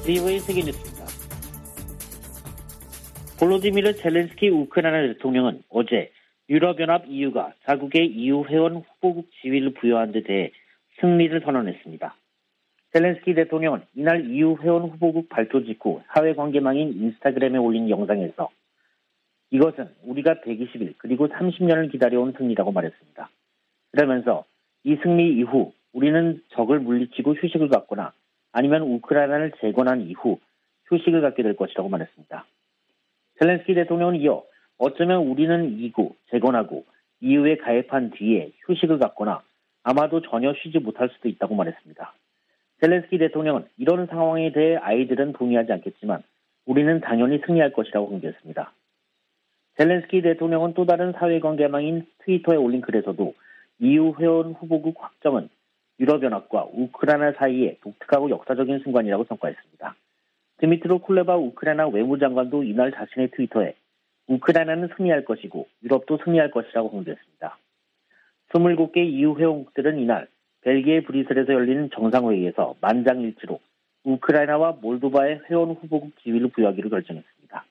VOA 세계뉴스입니다. 볼로디미르 젤렌스키 우크라이나 대통령은 어제 유럽연합 EU가 자국의 EU 회원 후보국 지위를 부여한 데 대해 승리를 선언했습니다. 젤렌스키 대통령은 이날 EU 회원 후보국 발표 직후 사회관계망인 인스타그램에 올린 영상에서 이것은 우리가 120일 그리고 30년을 기다려온 승리라고 말했습니다. 그러면서 이 승리 이후 우리는 적을 물리치고 휴식을 갖거나 아니면 우크라이나를 재건한 이후 휴식을 갖게 될 것이라고 말했습니다. 젤렌스키 대통령은 이어 어쩌면 우리는 이기고 재건하고 EU에 가입한 뒤에 휴식을 갖거나 아마도 전혀 쉬지 못할 수도 있다고 말했습니다. 젤렌스키 대통령은 이런 상황에 대해 아이들은 동의하지 않겠지만 우리는 당연히 승리할 것이라고 공개했습니다. 젤렌스키 대통령은 또 다른 사회관계망인 트위터에 올린 글에서도 EU 회원 후보국 확정은 유럽연합과 우크라이나 사이의 독특하고 역사적인 순간이라고 평가했습니다. 드미트로 쿨레바 우크라이나 외무장관도 이날 자신의 트위터에 우크라이나는 승리할 것이고 유럽도 승리할 것이라고 공개했습니다. 27개 EU 회원국들은 이날 벨기에 브뤼셀에서 열리는 정상회의에서 만장일치로 우크라이나와 몰도바의 회원 후보국 지위를 부여하기로 결정했습니다.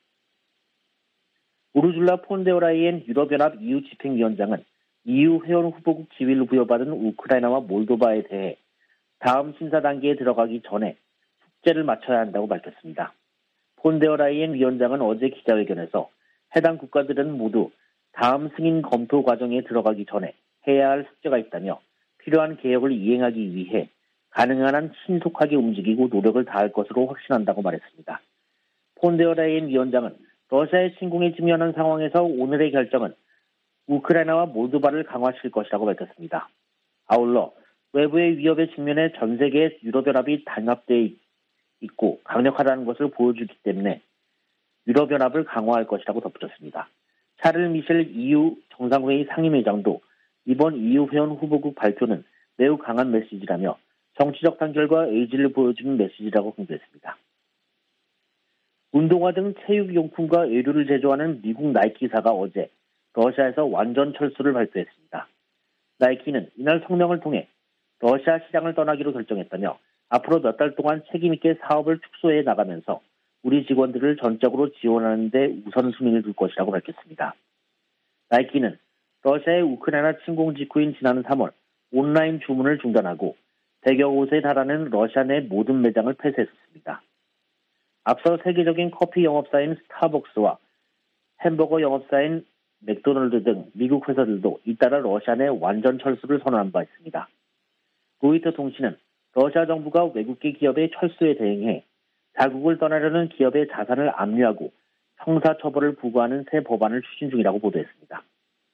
우르줄라 폰데어라이엔 유럽연합 EU 집행위원장은 EU 회원 후보국 지위를 부여받은 우크라이나와 몰도바에 대해 다음 심사 단계에 들어가기 전에 숙제를 마쳐야 한다고 밝혔습니다. 폰데어라이엔 위원장은 어제 기자회견에서 해당 국가들은 모두 다음 승인 검토 과정에 들어가기 전에 해야 할 숙제가 있다며 필요한 개혁을 이행하기 위해 가능한 한 신속하게 움직이고 노력을 다할 것으로 확신한다고 말했습니다. 폰데어라이엔 위원장은 러시아의 침공에 직면한 상황에서 오늘의 결정은 우크라이나와 몰도바를 강화시킬 것이라고 밝혔습니다. 아울러 외부의 위협에 직면해 전 세계의 유럽연합이 단합되어 있고 강력하다는 것을 보여주기 때문에 유럽연합을 강화할 것이라고 덧붙였습니다. 샤를 미셸 EU 정상회의 상임회장도 이번 EU 회원 후보국 발표는 매우 강한 메시지라며 정치적 단결과 의지를 보여주는 메시지라고 공개했습니다. 운동화 등 체육용품과 의류를 제조하는 미국 나이키사가 어제 러시아에서 완전 철수를 발표했습니다. 나이키는 이날 성명을 통해 러시아 시장을 떠나기로 결정했다며 앞으로 몇 달 동안 책임있게 사업을 축소해 나가면서 우리 직원들을 전적으로 지원하는 데 우선순위를 둘 것이라고 밝혔습니다. 나이키는 러시아의 우크라이나 침공 직후인 지난 3월 온라인 주문을 중단하고 100여 곳에 달하는 러시아 내 모든 매장을 폐쇄했습니다. 앞서 세계적인 커피 영업사인 스타벅스와 햄버거 영업사인 맥도널드 등 미국 회사들도 잇따라 러시아 내 완전 철수를 선언한 바 있습니다. 로이터 통신은 러시아 정부가 외국계 기업의 철수에 대응해 자국을 떠나려는 기업의 자산을 압류하고 형사처벌을 부과하는 새 법안을 추진 중이라고 보도했습니다.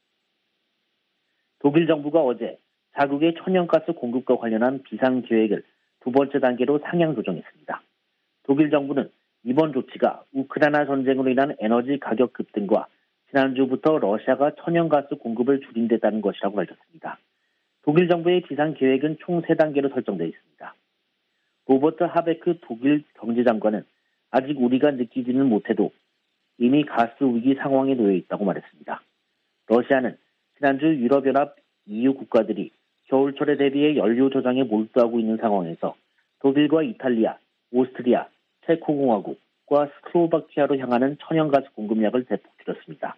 독일 정부가 어제 자국의 천연가스 공급과 관련한 비상계획을 두 번째 단계로 상향 조정했습니다. 독일 정부는 이번 조치가 우크라이나 전쟁으로 인한 에너지 가격 급등과 지난주부터 러시아가 천연가스 공급을 줄인다는 것이라고 밝혔습니다. 독일 정부의 비상계획은 총 3단계로 설정되어 있습니다. 로버트 하베크 독일 경제장관은 아직 우리가 느끼지는 못해도 이미 가스 위기 상황에 놓여 있다고 말했습니다. 러시아는 지난주 유럽연합 EU 국가들이 겨울철에 대비해 연료 저장에 몰두하고 있는 상황에서 독일과 이탈리아, 오스트리아, 체코공화국과 스로바키아로 향하는 천연가스 공급량을 대폭 줄였습니다.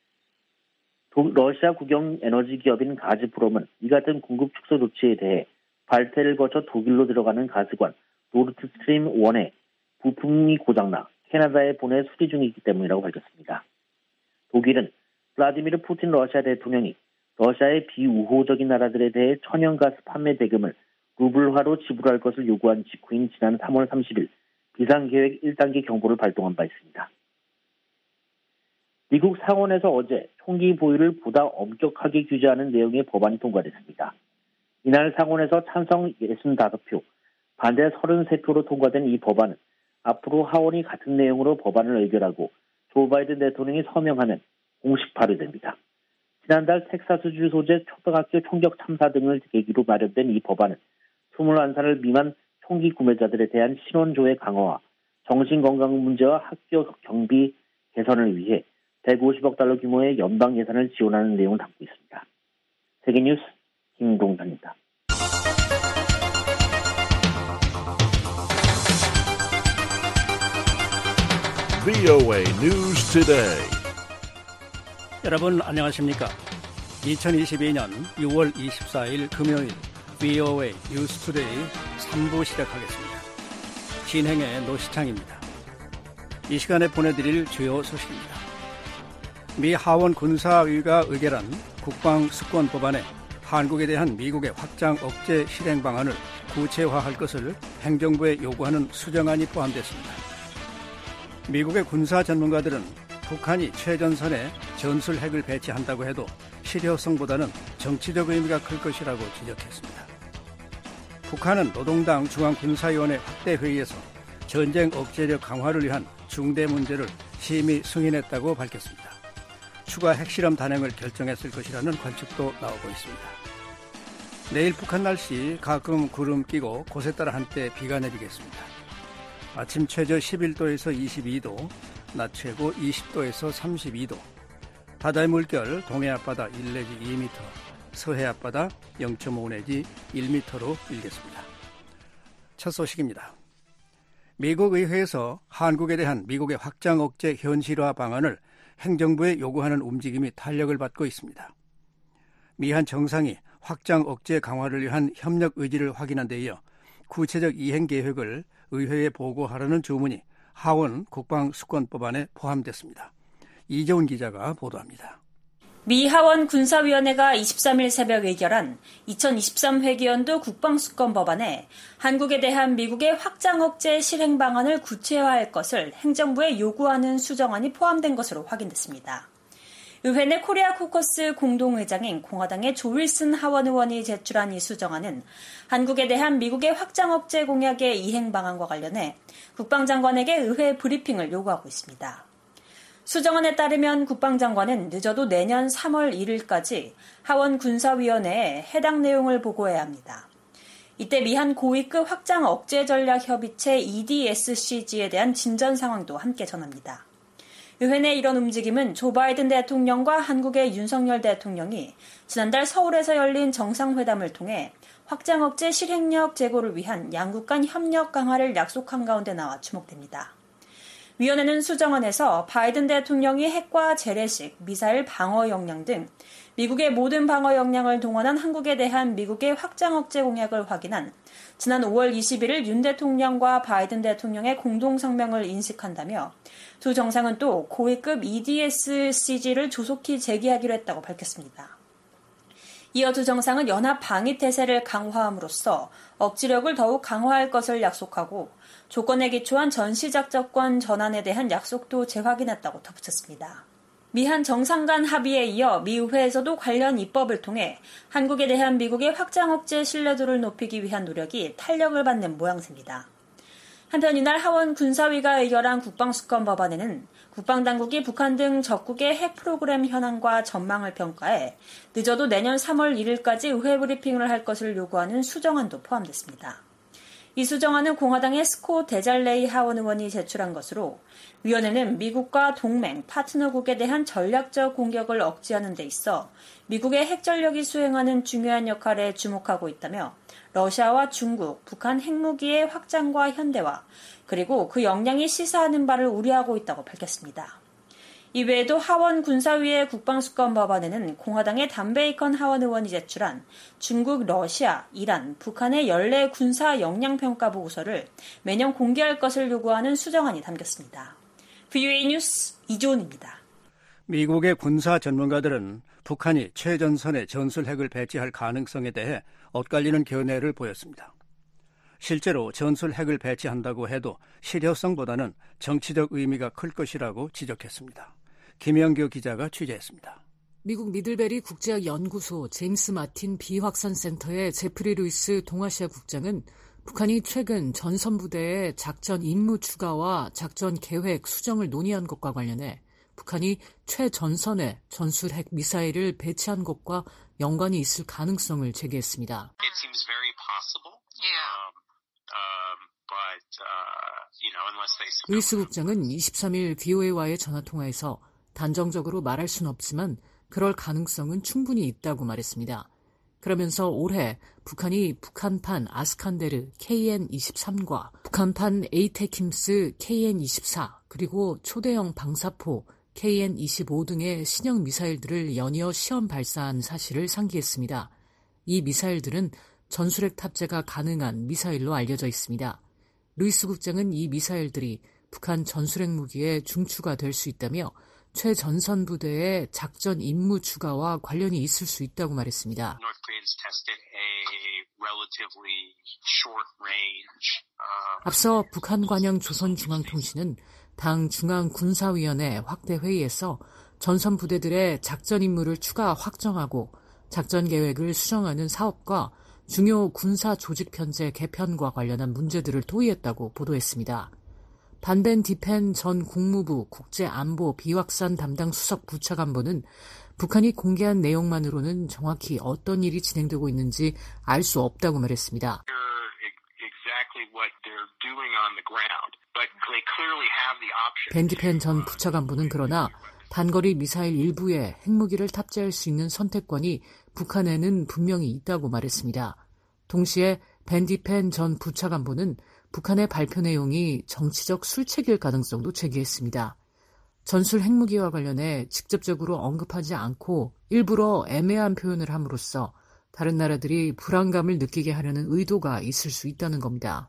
러시아 국영 에너지 기업인 가즈프롬은 이 같은 공급 축소 조치에 대해 발트해를 거쳐 독일로 들어가는 가스관 노르드스트림 1의 부품이 고장나 캐나다에 보내 수리 중이기 때문이라고 밝혔습니다. 독일은 블라디미르 푸틴 러시아 대통령이 러시아의 비우호적인 나라들에 대해 천연가스 판매 대금을 루블화로 지불할 것을 요구한 직후인 지난 3월 30일 비상계획 1단계 경보를 발동한 바 있습니다. 미국 상원에서 어제 총기 보유를 보다 엄격하게 규제하는 내용의 법안이 통과됐습니다. 이날 상원에서 찬성 65표, 반대 33표로 통과된 이 법안은 앞으로 하원이 같은 내용으로 법안을 의결하고 조 바이든 대통령이 서명하면 공식 발의됩니다. 지난달 텍사스주 소재 초등학교 총격 참사 등을 계기로 마련된 이 법안은 21살 미만 총기 구매자들에 대한 신원 조회 강화와 정신건강 문제와 학교 경비 개선을 위해 150억 달러 규모의 연방 예산을 지원하는 내용을 담고 있습니다. 세계뉴스 김동산입니다. VOA News Today. 여러분 안녕하십니까? 2022년 6월 24일 금요일 VOA News Today 3부 시작하겠습니다. 진행의 노시창입니다. 이 시간에 보내드릴 주요 소식입니다. 미 하원 군사위가 의결한 국방수권 법안에 한국에 대한 미국의 확장 억제 실행 방안을 구체화할 것을 행정부에 요구하는 수정안이 포함됐습니다. 미국의 군사 전문가들은 북한이 최전선에 전술 핵을 배치한다고 해도 실효성보다는 정치적 의미가 클 것이라고 지적했습니다. 북한은 노동당 중앙군사위원회 확대회의에서 전쟁 억제력 강화를 위한 중대 문제를 심의 승인했다고 밝혔습니다. 추가 핵실험 단행을 결정했을 것이라는 관측도 나오고 있습니다. 내일 북한 날씨 가끔 구름 끼고 곳에 따라 한때 비가 내리겠습니다. 아침 최저 11도에서 22도, 낮 최고 20도에서 32도, 바다의 물결 동해 앞바다 1 내지 2m, 서해 앞바다 0.5 내지 1m로 일겠습니다. 첫 소식입니다. 미국 의회에서 한국에 대한 미국의 확장 억제 현실화 방안을 행정부에 요구하는 움직임이 탄력을 받고 있습니다. 미한 정상이 확장 억제 강화를 위한 협력 의지를 확인한 데 이어 구체적 이행 계획을 의회에 보고하라는 주문이 하원 국방수권법안에 포함됐습니다. 이재훈 기자가 보도합니다. 미 하원 군사위원회가 23일 새벽 의결한 2023 회기연도 국방수권 법안에 한국에 대한 미국의 확장 억제 실행 방안을 구체화할 것을 행정부에 요구하는 수정안이 포함된 것으로 확인됐습니다. 의회 내 코리아 코커스 공동의장인 공화당의 조 윌슨 하원 의원이 제출한 이 수정안은 한국에 대한 미국의 확장 억제 공약의 이행 방안과 관련해 국방장관에게 의회 브리핑을 요구하고 있습니다. 수정안에 따르면 국방장관은 늦어도 내년 3월 1일까지 하원 군사위원회에 해당 내용을 보고해야 합니다. 이때 미한 고위급 확장 억제 전략 협의체 EDSCG에 대한 진전 상황도 함께 전합니다. 의회 내 이런 움직임은 조 바이든 대통령과 한국의 윤석열 대통령이 지난달 서울에서 열린 정상회담을 통해 확장 억제 실행력 제고를 위한 양국 간 협력 강화를 약속한 가운데 나와 주목됩니다. 위원회는 수정안에서 바이든 대통령이 핵과 재래식, 미사일 방어 역량 등 미국의 모든 방어 역량을 동원한 한국에 대한 미국의 확장 억제 공약을 확인한 지난 5월 21일 윤 대통령과 바이든 대통령의 공동성명을 인식한다며 두 정상은 또 고위급 EDSCG를 조속히 재개하기로 했다고 밝혔습니다. 이어 두 정상은 연합 방위 태세를 강화함으로써 억지력을 더욱 강화할 것을 약속하고 조건에 기초한 전시작전권 전환에 대한 약속도 재확인했다고 덧붙였습니다. 미한 정상 간 합의에 이어 미 의회에서도 관련 입법을 통해 한국에 대한 미국의 확장 억제 신뢰도를 높이기 위한 노력이 탄력을 받는 모양새입니다. 한편 이날 하원 군사위가 의결한 국방수권 법안에는 국방당국이 북한 등 적국의 핵 프로그램 현황과 전망을 평가해 늦어도 내년 3월 1일까지 의회 브리핑을 할 것을 요구하는 수정안도 포함됐습니다. 이 수정안은 공화당의 스콧 데잘레이 하원 의원이 제출한 것으로 위원회는 미국과 동맹, 파트너국에 대한 전략적 공격을 억제하는 데 있어 미국의 핵전력이 수행하는 중요한 역할에 주목하고 있다며 러시아와 중국, 북한 핵무기의 확장과 현대화, 그리고 그 역량이 시사하는 바를 우려하고 있다고 밝혔습니다. 이외에도 하원 군사위의 국방수권 법안에는 공화당의 단 베이컨 하원 의원이 제출한 중국, 러시아, 이란, 북한의 연례 군사 역량 평가 보고서를 매년 공개할 것을 요구하는 수정안이 담겼습니다. VOA 뉴스 이조은입니다. 미국의 군사 전문가들은 북한이 최전선에 전술 핵을 배치할 가능성에 대해 엇갈리는 견해를 보였습니다. 실제로 전술 핵을 배치한다고 해도 실효성보다는 정치적 의미가 클 것이라고 지적했습니다. 김영규 기자가 취재했습니다. 미국 미들베리 국제연구소 제임스 마틴 비확산센터의 제프리 루이스 동아시아 국장은 북한이 최근 전선부대의 작전 임무 추가와 작전 계획 수정을 논의한 것과 관련해 북한이 최전선에 전술 핵 미사일을 배치한 것과 연관이 있을 가능성을 제기했습니다. 루이스 국장은 23일 VOA와의 전화통화에서 단정적으로 말할 수는 없지만 그럴 가능성은 충분히 있다고 말했습니다. 그러면서 올해 북한이 북한판 아스칸데르 KN-23과 북한판 에이테킴스 KN-24 그리고 초대형 방사포 KN-25 등의 신형 미사일들을 연이어 시험 발사한 사실을 상기했습니다. 이 미사일들은 전술핵 탑재가 가능한 미사일로 알려져 있습니다. 루이스 국장은 이 미사일들이 북한 전술핵 무기의 중추가 될 수 있다며 최전선 부대의 작전 임무 추가와 관련이 있을 수 있다고 말했습니다. 앞서 북한 관영 조선중앙통신은 당 중앙군사위원회 확대회의에서 전선 부대들의 작전 임무를 추가 확정하고 작전 계획을 수정하는 사업과 중요 군사 조직 편제 개편과 관련한 문제들을 토의했다고 보도했습니다. 반벤 디펜 전 국무부 국제안보 비확산 담당 수석 부차관보는 북한이 공개한 내용만으로는 정확히 어떤 일이 진행되고 있는지 알 수 없다고 말했습니다. 벤 디펜 전 부차관보는 그러나 단거리 미사일 일부에 핵무기를 탑재할 수 있는 선택권이 북한에는 분명히 있다고 말했습니다. 동시에 벤 디펜 전 부차관보는 북한의 발표 내용이 정치적 술책일 가능성도 제기했습니다. 전술 핵무기와 관련해 직접적으로 언급하지 않고 일부러 애매한 표현을 함으로써 다른 나라들이 불안감을 느끼게 하려는 의도가 있을 수 있다는 겁니다.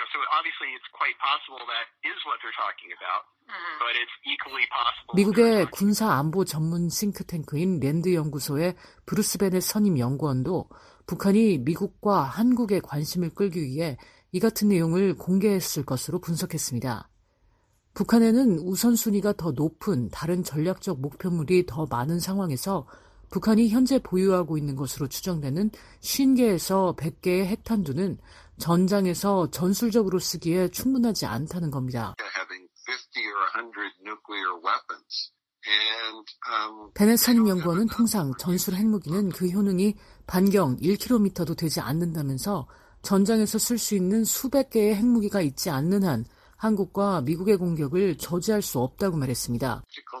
미국의 군사안보 전문 싱크탱크인 랜드 연구소의 브루스 베넷 선임 연구원도 북한이 미국과 한국의 관심을 끌기 위해 이 같은 내용을 공개했을 것으로 분석했습니다. 북한에는 우선순위가 더 높은 다른 전략적 목표물이 더 많은 상황에서 북한이 현재 보유하고 있는 것으로 추정되는 50개에서 100개의 핵탄두는 전장에서 전술적으로 쓰기에 충분하지 않다는 겁니다. 베넷 선임 연구원은 통상 전술 핵무기는 그 효능이 반경 1km도 되지 않는다면서 전장에서 쓸 수 있는 수백 개의 핵무기가 있지 않는 한 한국과 미국의 공격을 저지할 수 없다고 말했습니다.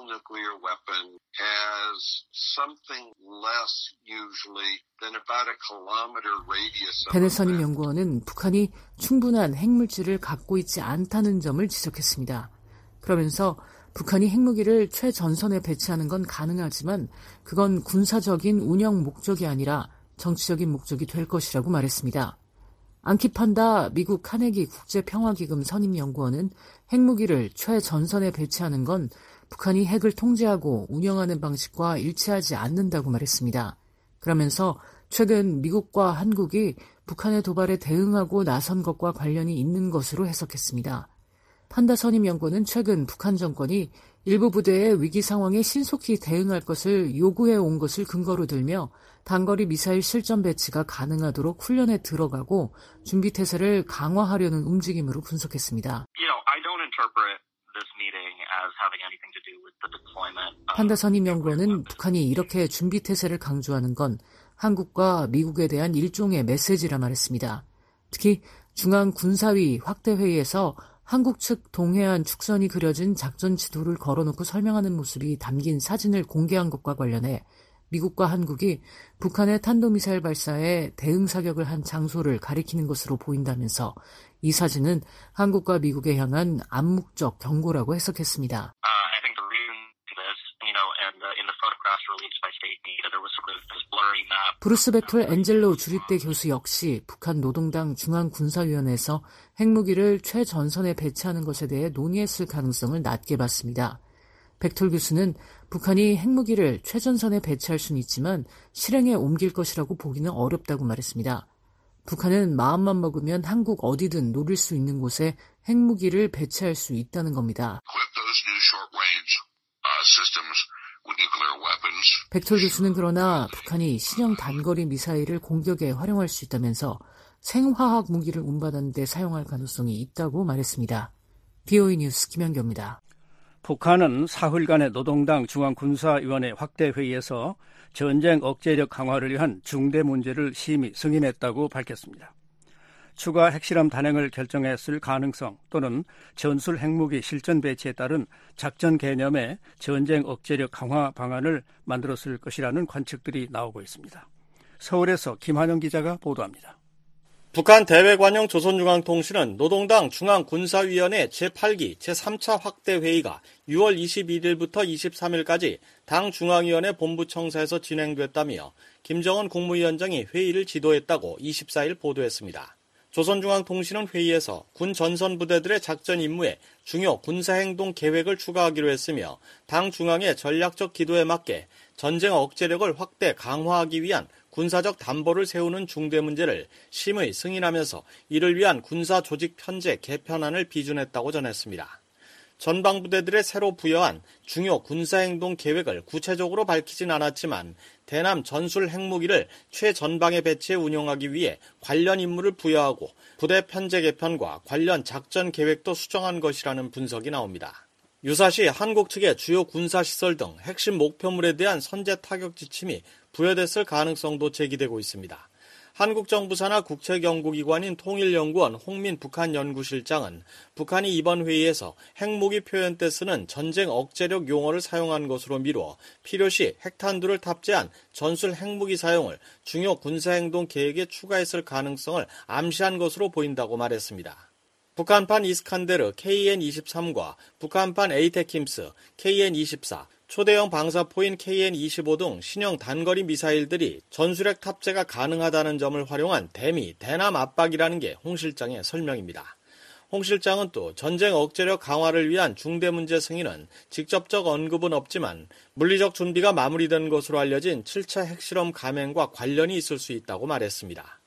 베넷 선임 연구원은 북한이 충분한 핵물질을 갖고 있지 않다는 점을 지적했습니다. 그러면서 북한이 핵무기를 최전선에 배치하는 건 가능하지만 그건 군사적인 운영 목적이 아니라 정치적인 목적이 될 것이라고 말했습니다. 안키 판다 미국 카네기 국제평화기금 선임연구원은 핵무기를 최전선에 배치하는 건 북한이 핵을 통제하고 운영하는 방식과 일치하지 않는다고 말했습니다. 그러면서 최근 미국과 한국이 북한의 도발에 대응하고 나선 것과 관련이 있는 것으로 해석했습니다. 판다 선임연구원은 최근 북한 정권이 일부 부대의 위기 상황에 신속히 대응할 것을 요구해 온 것을 근거로 들며 단거리 미사일 실전 배치가 가능하도록 훈련에 들어가고 준비 태세를 강화하려는 움직임으로 분석했습니다. 판다 선임연구원은 북한이 이렇게 준비 태세를 강조하는 건 한국과 미국에 대한 일종의 메시지라 말했습니다. 특히 중앙군사위 확대회의에서 한국 측 동해안 축선이 그려진 작전 지도를 걸어놓고 설명하는 모습이 담긴 사진을 공개한 것과 관련해 미국과 한국이 북한의 탄도미사일 발사에 대응 사격을 한 장소를 가리키는 것으로 보인다면서 이 사진은 한국과 미국에 향한 암묵적 경고라고 해석했습니다. 브루스 베톨 엔젤로 주립대 교수 역시 북한 노동당 중앙군사위원회에서 핵무기를 최전선에 배치하는 것에 대해 논의했을 가능성을 낮게 봤습니다. 베톨 교수는 북한이 핵무기를 최전선에 배치할 수는 있지만 실행에 옮길 것이라고 보기는 어렵다고 말했습니다. 북한은 마음만 먹으면 한국 어디든 노릴 수 있는 곳에 핵무기를 배치할 수 있다는 겁니다. 베톨 교수는 그러나 북한이 신형 단거리 미사일을 공격에 활용할 수 있다면서 생화학 무기를 운반하는 데 사용할 가능성이 있다고 말했습니다. BOE 뉴스 김현교입니다. 북한은 사흘간의 노동당 중앙군사위원회 확대회의에서 전쟁 억제력 강화를 위한 중대 문제를 심의 승인했다고 밝혔습니다. 추가 핵실험 단행을 결정했을 가능성 또는 전술 핵무기 실전 배치에 따른 작전 개념의 전쟁 억제력 강화 방안을 만들었을 것이라는 관측들이 나오고 있습니다. 서울에서 김한영 기자가 보도합니다. 북한 대외관용 조선중앙통신은 노동당 중앙군사위원회 제8기 제3차 확대회의가 6월 21일부터 23일까지 당 중앙위원회 본부청사에서 진행됐다며 김정은 국무위원장이 회의를 지도했다고 24일 보도했습니다. 조선중앙통신은 회의에서 군 전선부대들의 작전 임무에 중요 군사행동 계획을 추가하기로 했으며 당 중앙의 전략적 기도에 맞게 전쟁 억제력을 확대 강화하기 위한 군사적 담보를 세우는 중대 문제를 심의 승인하면서 이를 위한 군사 조직 편제 개편안을 비준했다고 전했습니다. 전방부대들의 새로 부여한 중요 군사행동 계획을 구체적으로 밝히진 않았지만 대남 전술 핵무기를 최전방에 배치해 운용하기 위해 관련 임무를 부여하고 부대 편제 개편과 관련 작전 계획도 수정한 것이라는 분석이 나옵니다. 유사시 한국 측의 주요 군사시설 등 핵심 목표물에 대한 선제 타격 지침이 부여됐을 가능성도 제기되고 있습니다. 한국 정부 산하 국책연구기관인 통일연구원 홍민 북한연구실장은 북한이 이번 회의에서 핵무기 표현 때 쓰는 전쟁 억제력 용어를 사용한 것으로 미루어 필요시 핵탄두를 탑재한 전술 핵무기 사용을 중요 군사행동 계획에 추가했을 가능성을 암시한 것으로 보인다고 말했습니다. 북한판 이스칸데르 KN-23과 북한판 에이테킴스 KN-24, 초대형 방사포인 KN-25 등 신형 단거리 미사일들이 전술핵 탑재가 가능하다는 점을 활용한 대남 압박이라는 게 홍 실장의 설명입니다. 홍 실장은 또 전쟁 억제력 강화를 위한 중대 문제 승인은 직접적 언급은 없지만 물리적 준비가 마무리된 것으로 알려진 7차 핵실험 감행과 관련이 있을 수 있다고 말했습니다.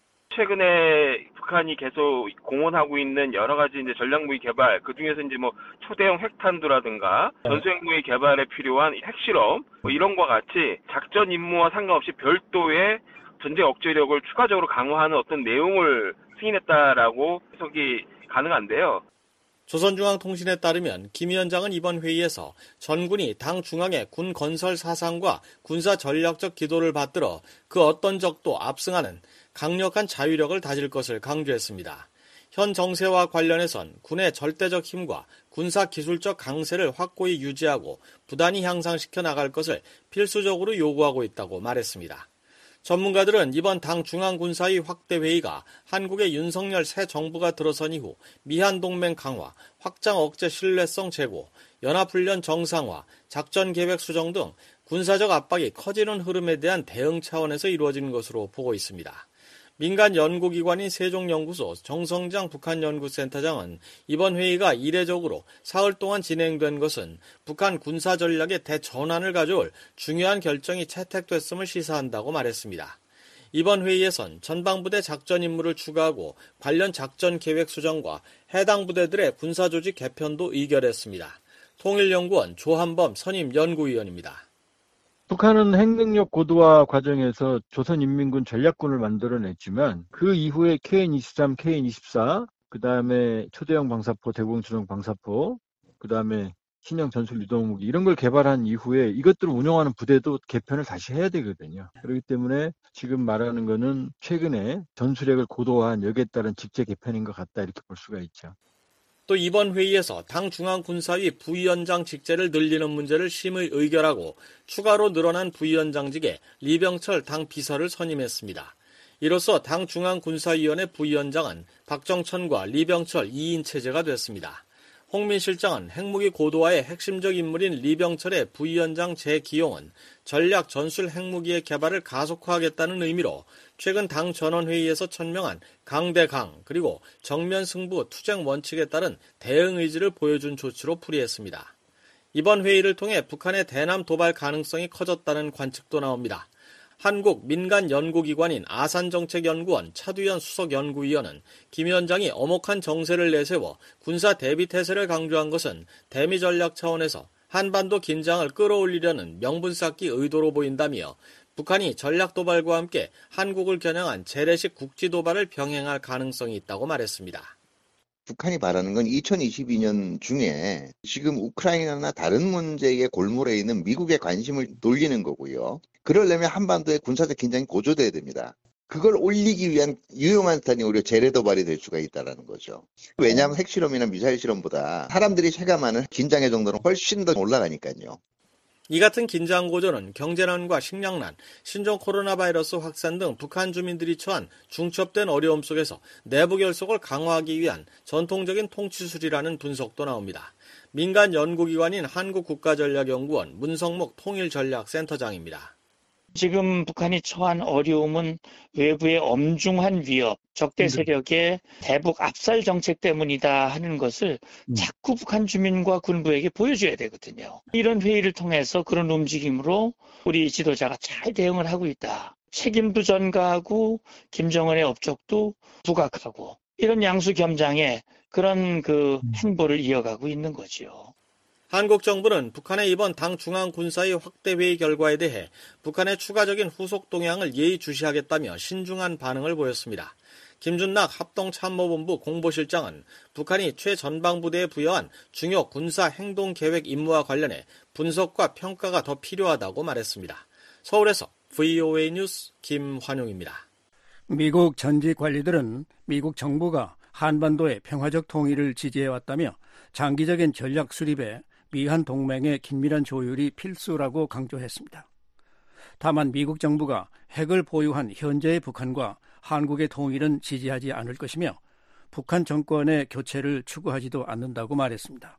최근에 북한이 계속 공언하고 있는 여러 가지 이제 전략무기 개발, 그 중에서 이제 초대형 핵탄두라든가 전술핵무기 개발에 필요한 핵실험, 이런 것과 같이 작전 임무와 상관없이 별도의 전쟁 억제력을 추가적으로 강화하는 어떤 내용을 승인했다라고 해석이 가능한데요. 조선중앙통신에 따르면 김 위원장은 이번 회의에서 전군이 당 중앙의 군 건설 사상과 군사 전략적 기도를 받들어 그 어떤 적도 압승하는 강력한 자위력을 다질 것을 강조했습니다. 현 정세와 관련해선 군의 절대적 힘과 군사 기술적 강세를 확고히 유지하고 부단히 향상시켜 나갈 것을 필수적으로 요구하고 있다고 말했습니다. 전문가들은 이번 당 중앙군사위 확대회의가 한국의 윤석열 새 정부가 들어선 이후 미한동맹 강화, 확장 억제 신뢰성 제고, 연합훈련 정상화, 작전계획 수정 등 군사적 압박이 커지는 흐름에 대한 대응 차원에서 이루어진 것으로 보고 있습니다. 민간 연구기관인 세종연구소 정성장 북한연구센터장은 이번 회의가 이례적으로 사흘 동안 진행된 것은 북한 군사전략의 대전환을 가져올 중요한 결정이 채택됐음을 시사한다고 말했습니다. 이번 회의에선 전방부대 작전 임무를 추가하고 관련 작전 계획 수정과 해당 부대들의 군사조직 개편도 의결했습니다. 통일연구원 조한범 선임연구위원입니다. 북한은 핵능력 고도화 과정에서 조선인민군 전략군을 만들어냈지만 그 이후에 KN-23, KN-24, 그 다음에 초대형 방사포, 대공수령 방사포, 그 다음에 신형 전술 유도무기 이런 걸 개발한 이후에 이것들을 운영하는 부대도 개편을 다시 해야 되거든요. 그렇기 때문에 지금 말하는 거는 최근에 전술핵을 고도화한 여기에 따른 직제 개편인 것 같다 이렇게 볼 수가 있죠. 또 이번 회의에서 당 중앙군사위 부위원장 직제를 늘리는 문제를 심의 의결하고 추가로 늘어난 부위원장직에 리병철 당 비서를 선임했습니다. 이로써 당 중앙군사위원회 부위원장은 박정천과 리병철 2인 체제가 됐습니다. 홍민 실장은 핵무기 고도화의 핵심적 인물인 리병철의 부위원장 재기용은 전략 전술 핵무기의 개발을 가속화하겠다는 의미로 최근 당 전원회의에서 천명한 강대강 그리고 정면 승부 투쟁 원칙에 따른 대응 의지를 보여준 조치로 풀이했습니다. 이번 회의를 통해 북한의 대남 도발 가능성이 커졌다는 관측도 나옵니다. 한국 민간 연구기관인 아산정책연구원 차두현 수석연구위원은 김 위원장이 엄혹한 정세를 내세워 군사 대비태세를 강조한 것은 대미 전략 차원에서 한반도 긴장을 끌어올리려는 명분 쌓기 의도로 보인다며 북한이 전략 도발과 함께 한국을 겨냥한 재래식 국지 도발을 병행할 가능성이 있다고 말했습니다. 북한이 바라는 건 2022년 중에 지금 우크라이나나 다른 문제에 골몰해 있는 미국의 관심을 돌리는 거고요. 그러려면 한반도의 군사적 긴장이 고조돼야 됩니다. 그걸 올리기 위한 유용한 수단이 오히려 재래 도발이 될 수가 있다는 거죠. 왜냐하면 핵실험이나 미사일 실험보다 사람들이 체감하는 긴장의 정도는 훨씬 더 올라가니까요. 이 같은 긴장 고조는 경제난과 식량난, 신종 코로나 바이러스 확산 등 북한 주민들이 처한 중첩된 어려움 속에서 내부 결속을 강화하기 위한 전통적인 통치술이라는 분석도 나옵니다. 민간 연구기관인 한국국가전략연구원 문성목 통일전략센터장입니다. 지금 북한이 처한 어려움은 외부의 엄중한 위협, 적대 세력의 대북 압살 정책 때문이다 하는 것을 자꾸 북한 주민과 군부에게 보여줘야 되거든요. 이런 회의를 통해서 그런 움직임으로 우리 지도자가 잘 대응을 하고 있다. 책임도 전가하고 김정은의 업적도 부각하고 이런 양수겸장의 그런 행보를 이어가고 있는 거죠. 한국 정부는 북한의 이번 당 중앙군사위 확대회의 결과에 대해 북한의 추가적인 후속 동향을 예의주시하겠다며 신중한 반응을 보였습니다. 김준낙 합동참모본부 공보실장은 북한이 최전방부대에 부여한 중요 군사행동계획 임무와 관련해 분석과 평가가 더 필요하다고 말했습니다. 서울에서 VOA 뉴스 김환용입니다. 미국 전직 관리들은 미국 정부가 한반도의 평화적 통일을 지지해왔다며 장기적인 전략 수립에 미한 동맹의 긴밀한 조율이 필수라고 강조했습니다. 다만 미국 정부가 핵을 보유한 현재의 북한과 한국의 통일은 지지하지 않을 것이며 북한 정권의 교체를 추구하지도 않는다고 말했습니다.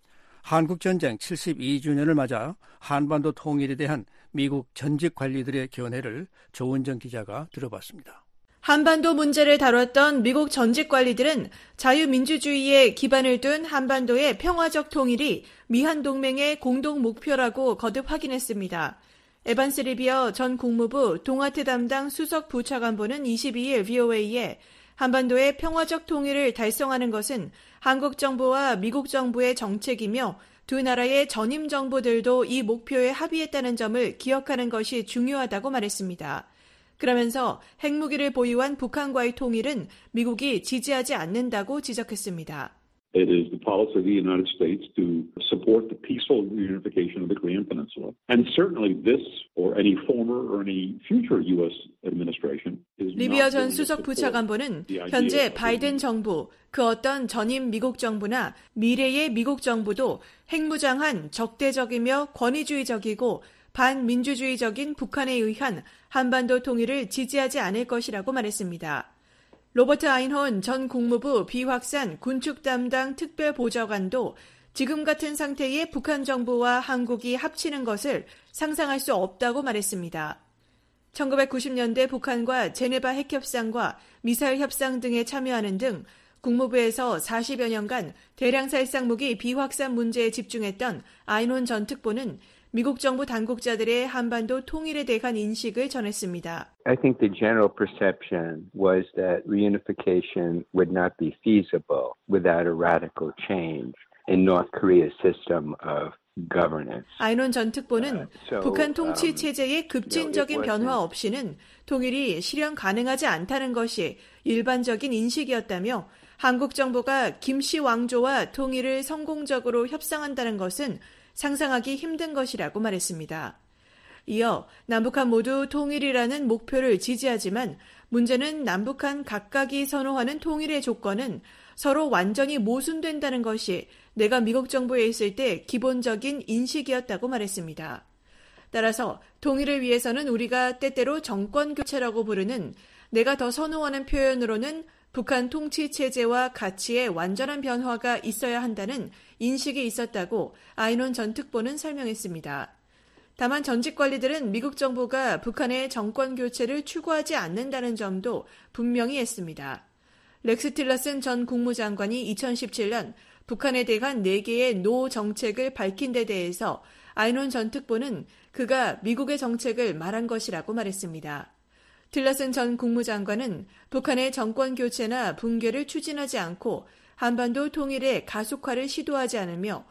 한국전쟁 72주년을 맞아 한반도 통일에 대한 미국 전직 관리들의 견해를 조은정 기자가 들어봤습니다. 한반도 문제를 다뤘던 미국 전직 관리들은 자유민주주의에 기반을 둔 한반도의 평화적 통일이 미한 동맹의 공동 목표라고 거듭 확인했습니다. 에반스 리비어 전 국무부 동아태 담당 수석 부차관보는 22일 VOA에 한반도의 평화적 통일을 달성하는 것은 한국 정부와 미국 정부의 정책이며 두 나라의 전임 정부들도 이 목표에 합의했다는 점을 기억하는 것이 중요하다고 말했습니다. 그러면서 핵무기를 보유한 북한과의 통일은 미국이 지지하지 않는다고 지적했습니다. It is the policy of the United States to support the peaceful reunification of the Korean Peninsula. And certainly this or any former or any future U.S. administration is not 리비어 전 수석 부차관보는 현재 바이든 정부, 그 어떤 전임 미국 정부나 미래의 미국 정부도 핵무장한 적대적이며 권위주의적이고 반민주주의적인 북한에 의한 한반도 통일을 지지하지 않을 것이라고 말했습니다. 로버트 아인혼 전 국무부 비확산 군축 담당 특별보좌관도 지금 같은 상태에 북한 정부와 한국이 합치는 것을 상상할 수 없다고 말했습니다. 1990년대 북한과 제네바 핵협상과 미사일 협상 등에 참여하는 등 국무부에서 40여 년간 대량 살상무기 비확산 문제에 집중했던 아인혼 전 특보는 미국 정부 당국자들의 한반도 통일에 대한 인식을 전했습니다. I think the general perception was that reunification would not be feasible without a radical change in North Korea's system of governance. 아인혼 전 특보는 북한 통치 체제의 급진적인 변화 없이는 통일이 실현 가능하지 않다는 것이 일반적인 인식이었다며 한국 정부가 김씨 왕조와 통일을 성공적으로 협상한다는 것은 상상하기 힘든 것이라고 말했습니다. 이어 남북한 모두 통일이라는 목표를 지지하지만 문제는 남북한 각각이 선호하는 통일의 조건은 서로 완전히 모순된다는 것이 내가 미국 정부에 있을 때 기본적인 인식이었다고 말했습니다. 따라서 통일을 위해서는 우리가 때때로 정권 교체라고 부르는 내가 더 선호하는 표현으로는 북한 통치 체제와 가치의 완전한 변화가 있어야 한다는 인식이 있었다고 아인혼 전 특보는 설명했습니다. 다만 전직 관리들은 미국 정부가 북한의 정권 교체를 추구하지 않는다는 점도 분명히 했습니다. 렉스 틸러슨 전 국무장관이 2017년 북한에 대한 4개의 노 정책을 밝힌 데 대해서 아인혼 전 특보는 그가 미국의 정책을 말한 것이라고 말했습니다. 틸러슨 전 국무장관은 북한의 정권 교체나 붕괴를 추진하지 않고 한반도 통일의 가속화를 시도하지 않으며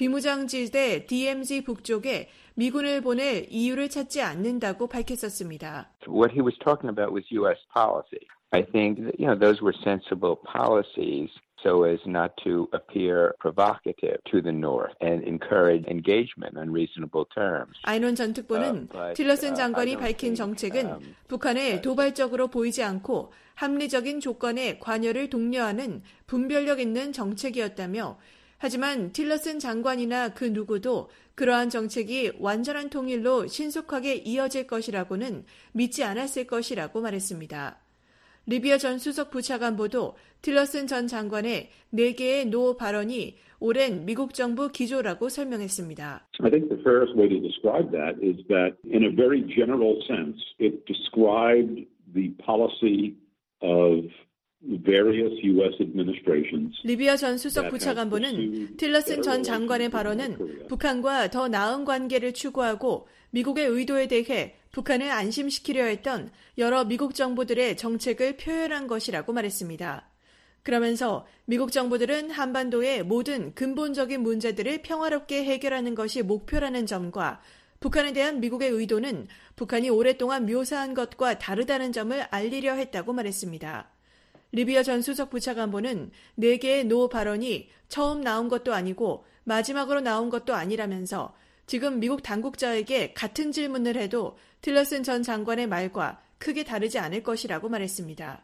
비무장지대 DMZ 북쪽에 미군을 보낼 이유를 찾지 않는다고 밝혔었습니다. What he was talking about was U.S. policy. I think that, those were sensible policies so as not to appear provocative to the North and encourage engagement on reasonable terms. 아인혼 전 특보는 틸러슨 장관이 밝힌 정책은 북한에 도발적으로 보이지 않고 합리적인 조건에 관여를 독려하는 분별력 있는 정책이었다며 하지만 틸러슨 장관이나 그 누구도 그러한 정책이 완전한 통일로 신속하게 이어질 것이라고는 믿지 않았을 것이라고 말했습니다. 리비아 전 수석 부차관보도 틸러슨 전 장관의 4개의 노 발언이 오랜 미국 정부 기조라고 설명했습니다. I think the fairest way to describe that is that in a very general sense, it described the policy of various U.S. administrations. 리비아 전 수석 부차관보는 틸러슨 전 장관의 발언은 북한과 더 나은 관계를 추구하고 미국의 의도에 대해 북한을 안심시키려 했던 여러 미국 정부들의 정책을 표현한 것이라고 말했습니다. 그러면서 미국 정부들은 한반도의 모든 근본적인 문제들을 평화롭게 해결하는 것이 목표라는 점과 북한에 대한 미국의 의도는 북한이 오랫동안 묘사한 것과 다르다는 점을 알리려 했다고 말했습니다. 리비아 전 수석 부차관보는 4개의 노 발언이 처음 나온 것도 아니고 마지막으로 나온 것도 아니라면서 지금 미국 당국자에게 같은 질문을 해도 틸러슨 전 장관의 말과 크게 다르지 않을 것이라고 말했습니다.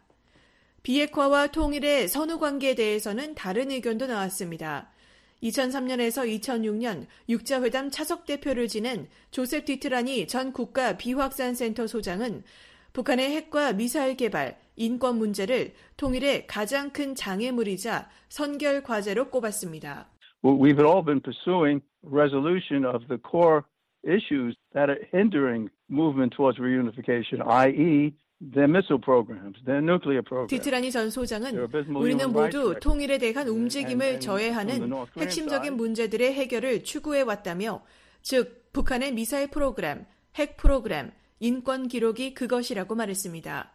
비핵화와 통일의 선후 관계에 대해서는 다른 의견도 나왔습니다. 2003년에서 2006년 육자회담 차석 대표를 지낸 조셉 디트라니 전 국가 비확산센터 소장은 북한의 핵과 미사일 개발, 인권 문제를 통일의 가장 큰 장애물이자 선결 과제로 꼽았습니다. We've all been pursuing resolution of the core issues that are hindering movement towards reunification, i.e. their missile programs, their nuclear programs. 디트라니 전 소장은 우리는 모두 통일에 대한 움직임을 저해하는 핵심적인 문제들의 해결을 추구해왔다며 즉 북한의 미사일 프로그램, 핵 프로그램, 인권 기록이 그것이라고 말했습니다.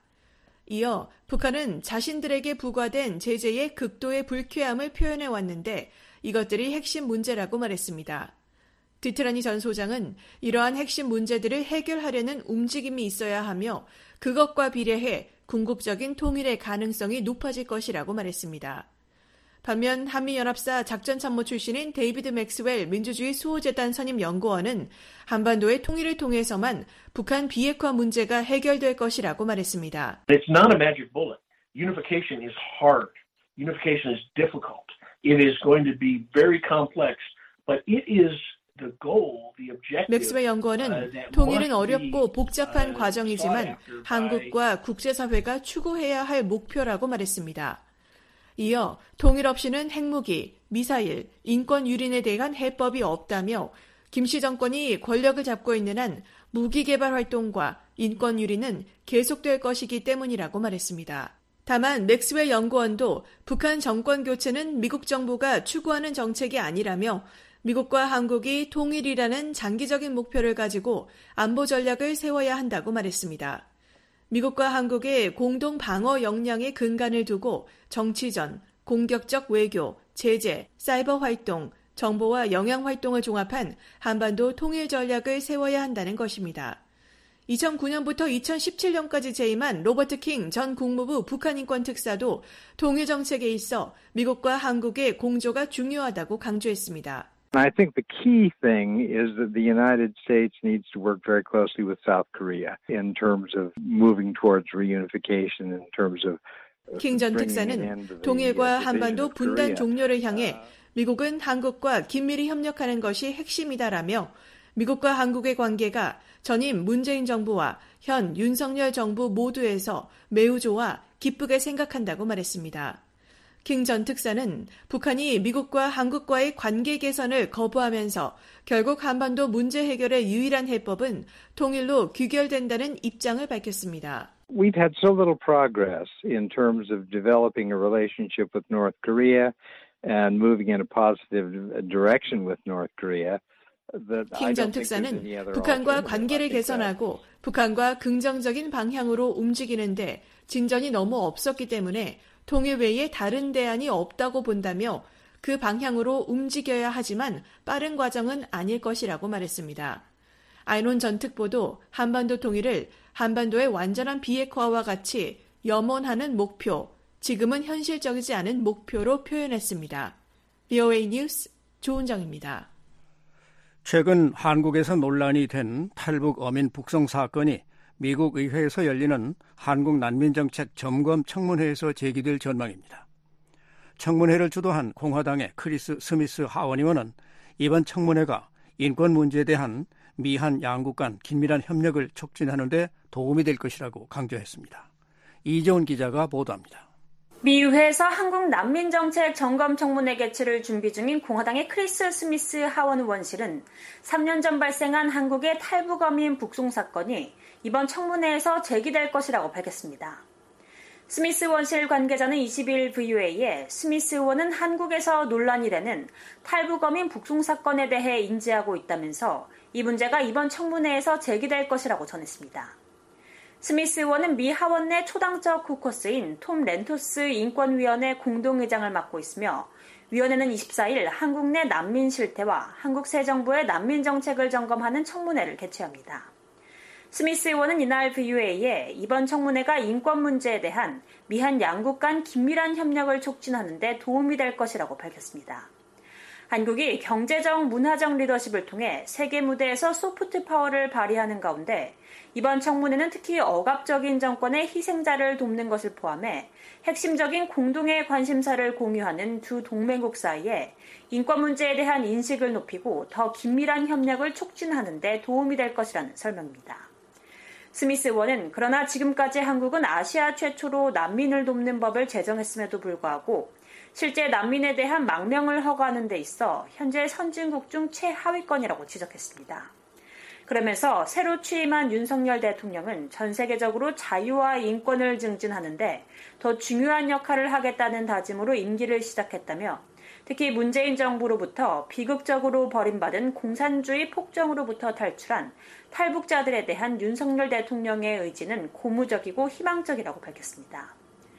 이어 북한은 자신들에게 부과된 제재의 극도의 불쾌함을 표현해왔는데 이것들이 핵심 문제라고 말했습니다. 디트라니 전 소장은 이러한 핵심 문제들을 해결하려는 움직임이 있어야 하며 그것과 비례해 궁극적인 통일의 가능성이 높아질 것이라고 말했습니다. 반면 한미연합사 작전참모 출신인 데이비드 맥스웰 민주주의 수호재단 선임 연구원은 한반도의 통일을 통해서만 북한 비핵화 문제가 해결될 것이라고 말했습니다. It's not a magic bullet. Unification is hard. Unification is difficult. It is going to be very complex, but it is the goal, the objective. 맥스웰 연구원은 통일은 어렵고 복잡한 과정이지만 한국과 국제사회가 추구해야 할 목표라고 말했습니다. 이어 통일 없이는 핵무기, 미사일, 인권 유린에 대한 해법이 없다며 김씨 정권이 권력을 잡고 있는 한 무기 개발 활동과 인권 유린은 계속될 것이기 때문이라고 말했습니다. 다만 맥스웰 연구원도 북한 정권 교체는 미국 정부가 추구하는 정책이 아니라며 미국과 한국이 통일이라는 장기적인 목표를 가지고 안보 전략을 세워야 한다고 말했습니다. 미국과 한국의 공동 방어 역량의 근간을 두고 정치전, 공격적 외교, 제재, 사이버 활동, 정보와 영향 활동을 종합한 한반도 통일 전략을 세워야 한다는 것입니다. 2009년부터 2017년까지 재임한 로버트 킹 전 국무부 북한인권 특사도 통일 정책에 있어 미국과 한국의 공조가 중요하다고 강조했습니다. I think the key thing is that the United States needs to work very closely with South Korea in terms of moving towards reunification, in terms of 킹 전 특사는 통일과 한반도 분단 종료를 향해 미국은 한국과 긴밀히 협력하는 것이 핵심이다라며 미국과 한국의 관계가 전임 문재인 정부와 현 윤석열 정부 모두에서 매우 좋아 기쁘게 생각한다고 말했습니다. 킹 전 특사는 북한이 미국과 한국과의 관계 개선을 거부하면서 결국 한반도 문제 해결의 유일한 해법은 통일로 귀결된다는 입장을 밝혔습니다. We've had so little progress in terms of developing a relationship with North Korea and moving in a positive direction with North Korea. 킹 전 특사는 북한과 관계를 개선하고 북한과 긍정적인 방향으로 움직이는데 진전이 너무 없었기 때문에 통일 외에 다른 대안이 없다고 본다며 그 방향으로 움직여야 하지만 빠른 과정은 아닐 것이라고 말했습니다. 아이론 전 특보도 한반도 통일을 한반도의 완전한 비핵화와 같이 염원하는 목표, 지금은 현실적이지 않은 목표로 표현했습니다. VOA 뉴스 조은정입니다. 최근 한국에서 논란이 된 탈북 어민 북송 사건이 미국 의회에서 열리는 한국 난민정책 점검 청문회에서 제기될 전망입니다. 청문회를 주도한 공화당의 크리스 스미스 하원 의원은 이번 청문회가 인권 문제에 대한 미한 양국 간 긴밀한 협력을 촉진하는 데 도움이 될 것이라고 강조했습니다. 이재훈 기자가 보도합니다. 미 의회에서 한국 난민정책 점검 청문회 개최를 준비 중인 공화당의 크리스 스미스 하원 의원실은 3년 전 발생한 한국의 탈북어민 북송 사건이 이번 청문회에서 제기될 것이라고 밝혔습니다. 스미스 의원실 관계자는 20일 VOA에 스미스 의원은 한국에서 논란이 되는 탈북어민 북송 사건에 대해 인지하고 있다면서 이 문제가 이번 청문회에서 제기될 것이라고 전했습니다. 스미스 의원은 미 하원 내 초당적 코커스인 톰 렌토스 인권위원회 공동의장을 맡고 있으며 위원회는 24일 한국 내 난민 실태와 한국 새 정부의 난민 정책을 점검하는 청문회를 개최합니다. 스미스 의원은 이날 VOA에 이번 청문회가 인권 문제에 대한 미한 양국 간 긴밀한 협력을 촉진하는 데 도움이 될 것이라고 밝혔습니다. 한국이 경제적, 문화적 리더십을 통해 세계 무대에서 소프트 파워를 발휘하는 가운데 이번 청문회는 특히 억압적인 정권의 희생자를 돕는 것을 포함해 핵심적인 공동의 관심사를 공유하는 두 동맹국 사이에 인권 문제에 대한 인식을 높이고 더 긴밀한 협력을 촉진하는 데 도움이 될 것이라는 설명입니다. 스미스 의원은 그러나 지금까지 한국은 아시아 최초로 난민을 돕는 법을 제정했음에도 불구하고 실제 난민에 대한 망명을 허가하는 데 있어 현재 선진국 중 최하위권이라고 지적했습니다. 그러면서 새로 취임한 윤석열 대통령은 전 세계적으로 자유와 인권을 증진하는데 더 중요한 역할을 하겠다는 다짐으로 임기를 시작했다며 특히 문재인 정부로부터 비극적으로 버림받은 공산주의 폭정으로부터 탈출한 탈북자들에 대한 윤석열 대통령의 의지는 고무적이고 희망적이라고 밝혔습니다.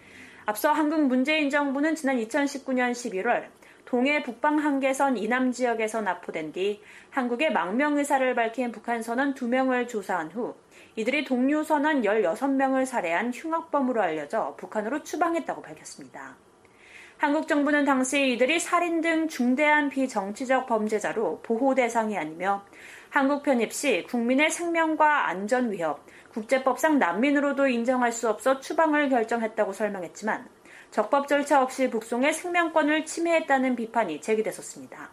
앞서 한국 문재인 정부는 지난 2019년 11월 동해 북방 한계선 이남 지역에서 납포된 뒤 한국의 망명 의사를 밝힌 북한 선원 2명을 조사한 후 이들이 동료 선원 16명을 살해한 흉악범으로 알려져 북한으로 추방했다고 밝혔습니다. 한국 정부는 당시 이들이 살인 등 중대한 비정치적 범죄자로 보호 대상이 아니며 한국 편입 시 국민의 생명과 안전 위협, 국제법상 난민으로도 인정할 수 없어 추방을 결정했다고 설명했지만 적법 절차 없이 북송의 생명권을 침해했다는 비판이 제기됐었습니다.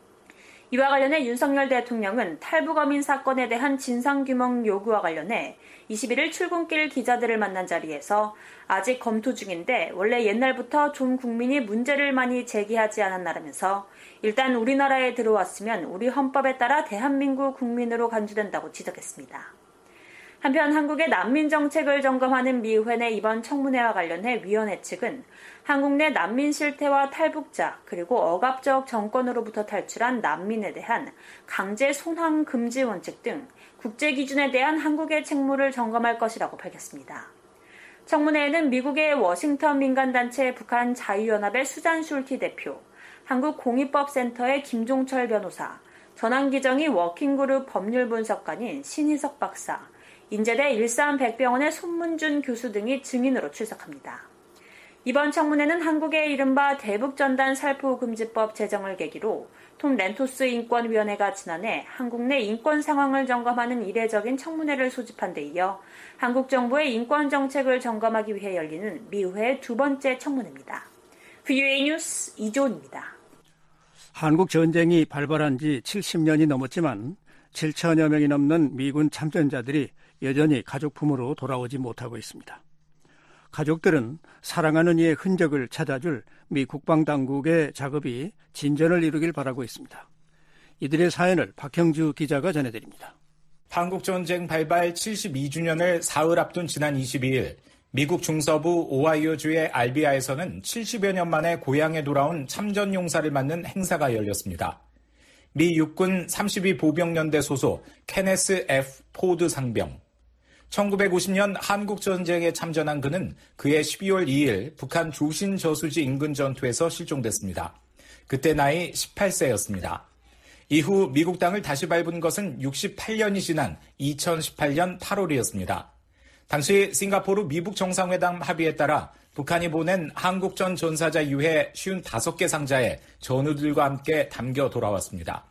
이와 관련해 윤석열 대통령은 탈북어민 사건에 대한 진상규명 요구와 관련해 21일 출근길 기자들을 만난 자리에서 아직 검토 중인데 원래 옛날부터 좀 국민이 문제를 많이 제기하지 않았나라면서 일단 우리나라에 들어왔으면 우리 헌법에 따라 대한민국 국민으로 간주된다고 지적했습니다. 한편 한국의 난민 정책을 점검하는 미 의회 내 이번 청문회와 관련해 위원회 측은 한국 내 난민 실태와 탈북자 그리고 억압적 정권으로부터 탈출한 난민에 대한 강제 손황 금지 원칙 등 국제 기준에 대한 한국의 책무를 점검할 것이라고 밝혔습니다. 청문회에는 미국의 워싱턴 민간단체 북한 자유연합의 수잔 슐티 대표, 한국공익법센터의 김종철 변호사, 전환기정의 워킹그룹 법률분석관인 신희석 박사, 인제대 일산백병원의 손문준 교수 등이 증인으로 출석합니다. 이번 청문회는 한국의 이른바 대북전단 살포금지법 제정을 계기로 톰 렌토스 인권위원회가 지난해 한국 내 인권 상황을 점검하는 이례적인 청문회를 소집한 데 이어 한국 정부의 인권 정책을 점검하기 위해 열리는 미 의회의 두 번째 청문회입니다. VOA 뉴스 이조은입니다. 한국 전쟁이 발발한 지 70년이 넘었지만 7천여 명이 넘는 미군 참전자들이 여전히 가족 품으로 돌아오지 못하고 있습니다. 가족들은 사랑하는 이의 흔적을 찾아줄 미 국방당국의 작업이 진전을 이루길 바라고 있습니다. 이들의 사연을 박형주 기자가 전해드립니다. 한국전쟁 발발 72주년을 사흘 앞둔 지난 22일 미국 중서부 오하이오주의 알비아에서는 70여 년 만에 고향에 돌아온 참전용사를 맞는 행사가 열렸습니다. 미 육군 32보병연대 소속 케네스 F. 포드 상병. 1950년 한국전쟁에 참전한 그는 그해 12월 2일 북한 조신 저수지 인근 전투에서 실종됐습니다. 그때 나이 18세였습니다. 이후 미국 땅을 다시 밟은 것은 68년이 지난 2018년 8월이었습니다. 당시 싱가포르 미북 정상회담 합의에 따라 북한이 보낸 한국전 전사자 유해 55개 상자에 전우들과 함께 담겨 돌아왔습니다.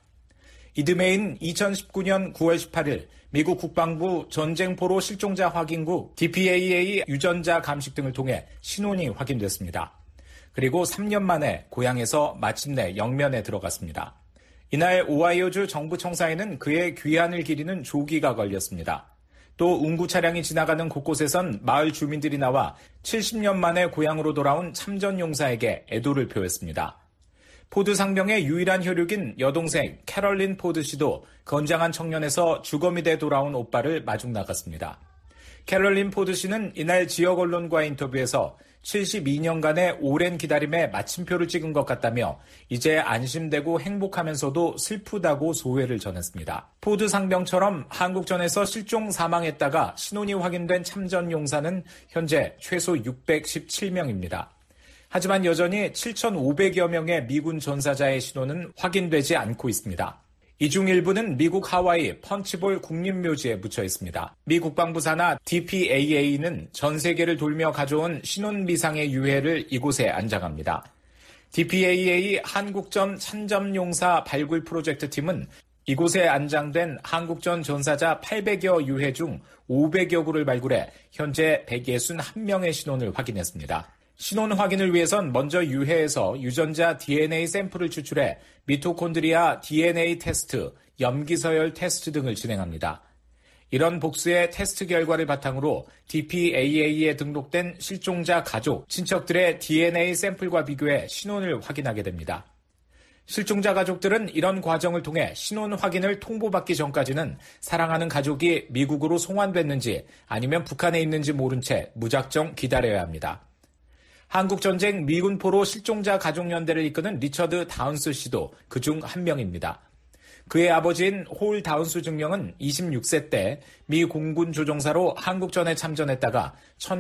이듬해인 2019년 9월 18일 미국 국방부 전쟁포로 실종자 확인국 DPAA 유전자 감식 등을 통해 신원이 확인됐습니다. 그리고 3년 만에 고향에서 마침내 영면에 들어갔습니다. 이날 오하이오주 정부 청사에는 그의 귀환을 기리는 조기가 걸렸습니다. 또 운구 차량이 지나가는 곳곳에선 마을 주민들이 나와 70년 만에 고향으로 돌아온 참전 용사에게 애도를 표했습니다. 포드 상병의 유일한 혈육인 여동생 캐럴린 포드 씨도 건장한 청년에서 주검이 돼 돌아온 오빠를 마중 나갔습니다. 캐럴린 포드 씨는 이날 지역 언론과의 인터뷰에서 72년간의 오랜 기다림에 마침표를 찍은 것 같다며 이제 안심되고 행복하면서도 슬프다고 소회를 전했습니다. 포드 상병처럼 한국전에서 실종 사망했다가 신원이 확인된 참전 용사는 현재 최소 617명입니다. 하지만 여전히 7,500여 명의 미군 전사자의 신원은 확인되지 않고 있습니다. 이 중 일부는 미국 하와이 펀치볼 국립묘지에 묻혀 있습니다. 미 국방부 산하 DPAA는 전 세계를 돌며 가져온 신원 미상의 유해를 이곳에 안장합니다. DPAA 한국전 참전용사 발굴 프로젝트 팀은 이곳에 안장된 한국전 전사자 800여 유해 중 500여 구를 발굴해 현재 161명의 신원을 확인했습니다. 신원 확인을 위해선 먼저 유해에서 유전자 DNA 샘플을 추출해 미토콘드리아 DNA 테스트, 염기서열 테스트 등을 진행합니다. 이런 복수의 테스트 결과를 바탕으로 DPAA에 등록된 실종자 가족, 친척들의 DNA 샘플과 비교해 신원을 확인하게 됩니다. 실종자 가족들은 이런 과정을 통해 신원 확인을 통보받기 전까지는 사랑하는 가족이 미국으로 송환됐는지 아니면 북한에 있는지 모른 채 무작정 기다려야 합니다. 한국전쟁 미군포로 실종자 가족연대를 이끄는 리처드 다운스 씨도 그중 한 명입니다. 그의 아버지인 홀 다운스 중령은 26세 때 미 공군 조종사로 한국전에 참전했다가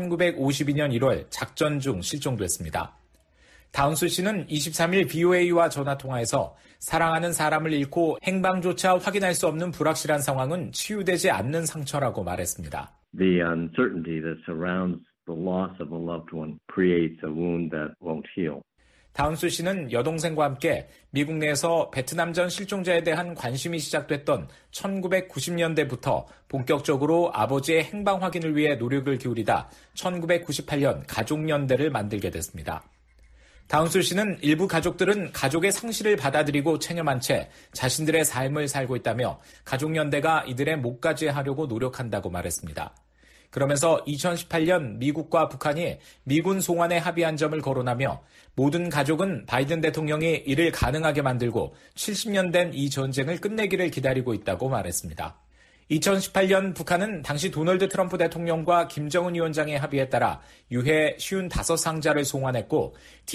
1952년 1월 작전 중 실종됐습니다. 다운스 씨는 23일 BOA와 전화통화에서 사랑하는 사람을 잃고 행방조차 확인할 수 없는 불확실한 상황은 치유되지 않는 상처라고 말했습니다. The uncertainty that surrounds the loss of a loved one creates a wound that won't heal. 다운스 씨는 여동생과 함께 미국 내에서 베트남전 실종자에 대한 관심이 시작됐던 1990년대부터 본격적으로 아버지의 행방 확인을 위해 노력을 기울이다 1998년 가족연대를 만들게 됐습니다. 다운스 씨는 일부 가족들은 가족의 상실을 받아들이고 체념한 채 자신들의 삶을 살고 있다며 가족연대가 이들의 목까지 하려고 노력한다고 말했습니다. 그러면서 2018년 미국과 북한이 미군 송환에 합의한 점을 거론하며 모든 가족은 바이든 대통령이 이를 가능하게 만들고 70년 된 이 전쟁을 끝내기를 기다리고 있다고 말했습니다. 2018년 북한은 당시 도널드 트럼프 대통령과 김정은 위원장의 합의에 따라 유해 55상자를 송환했고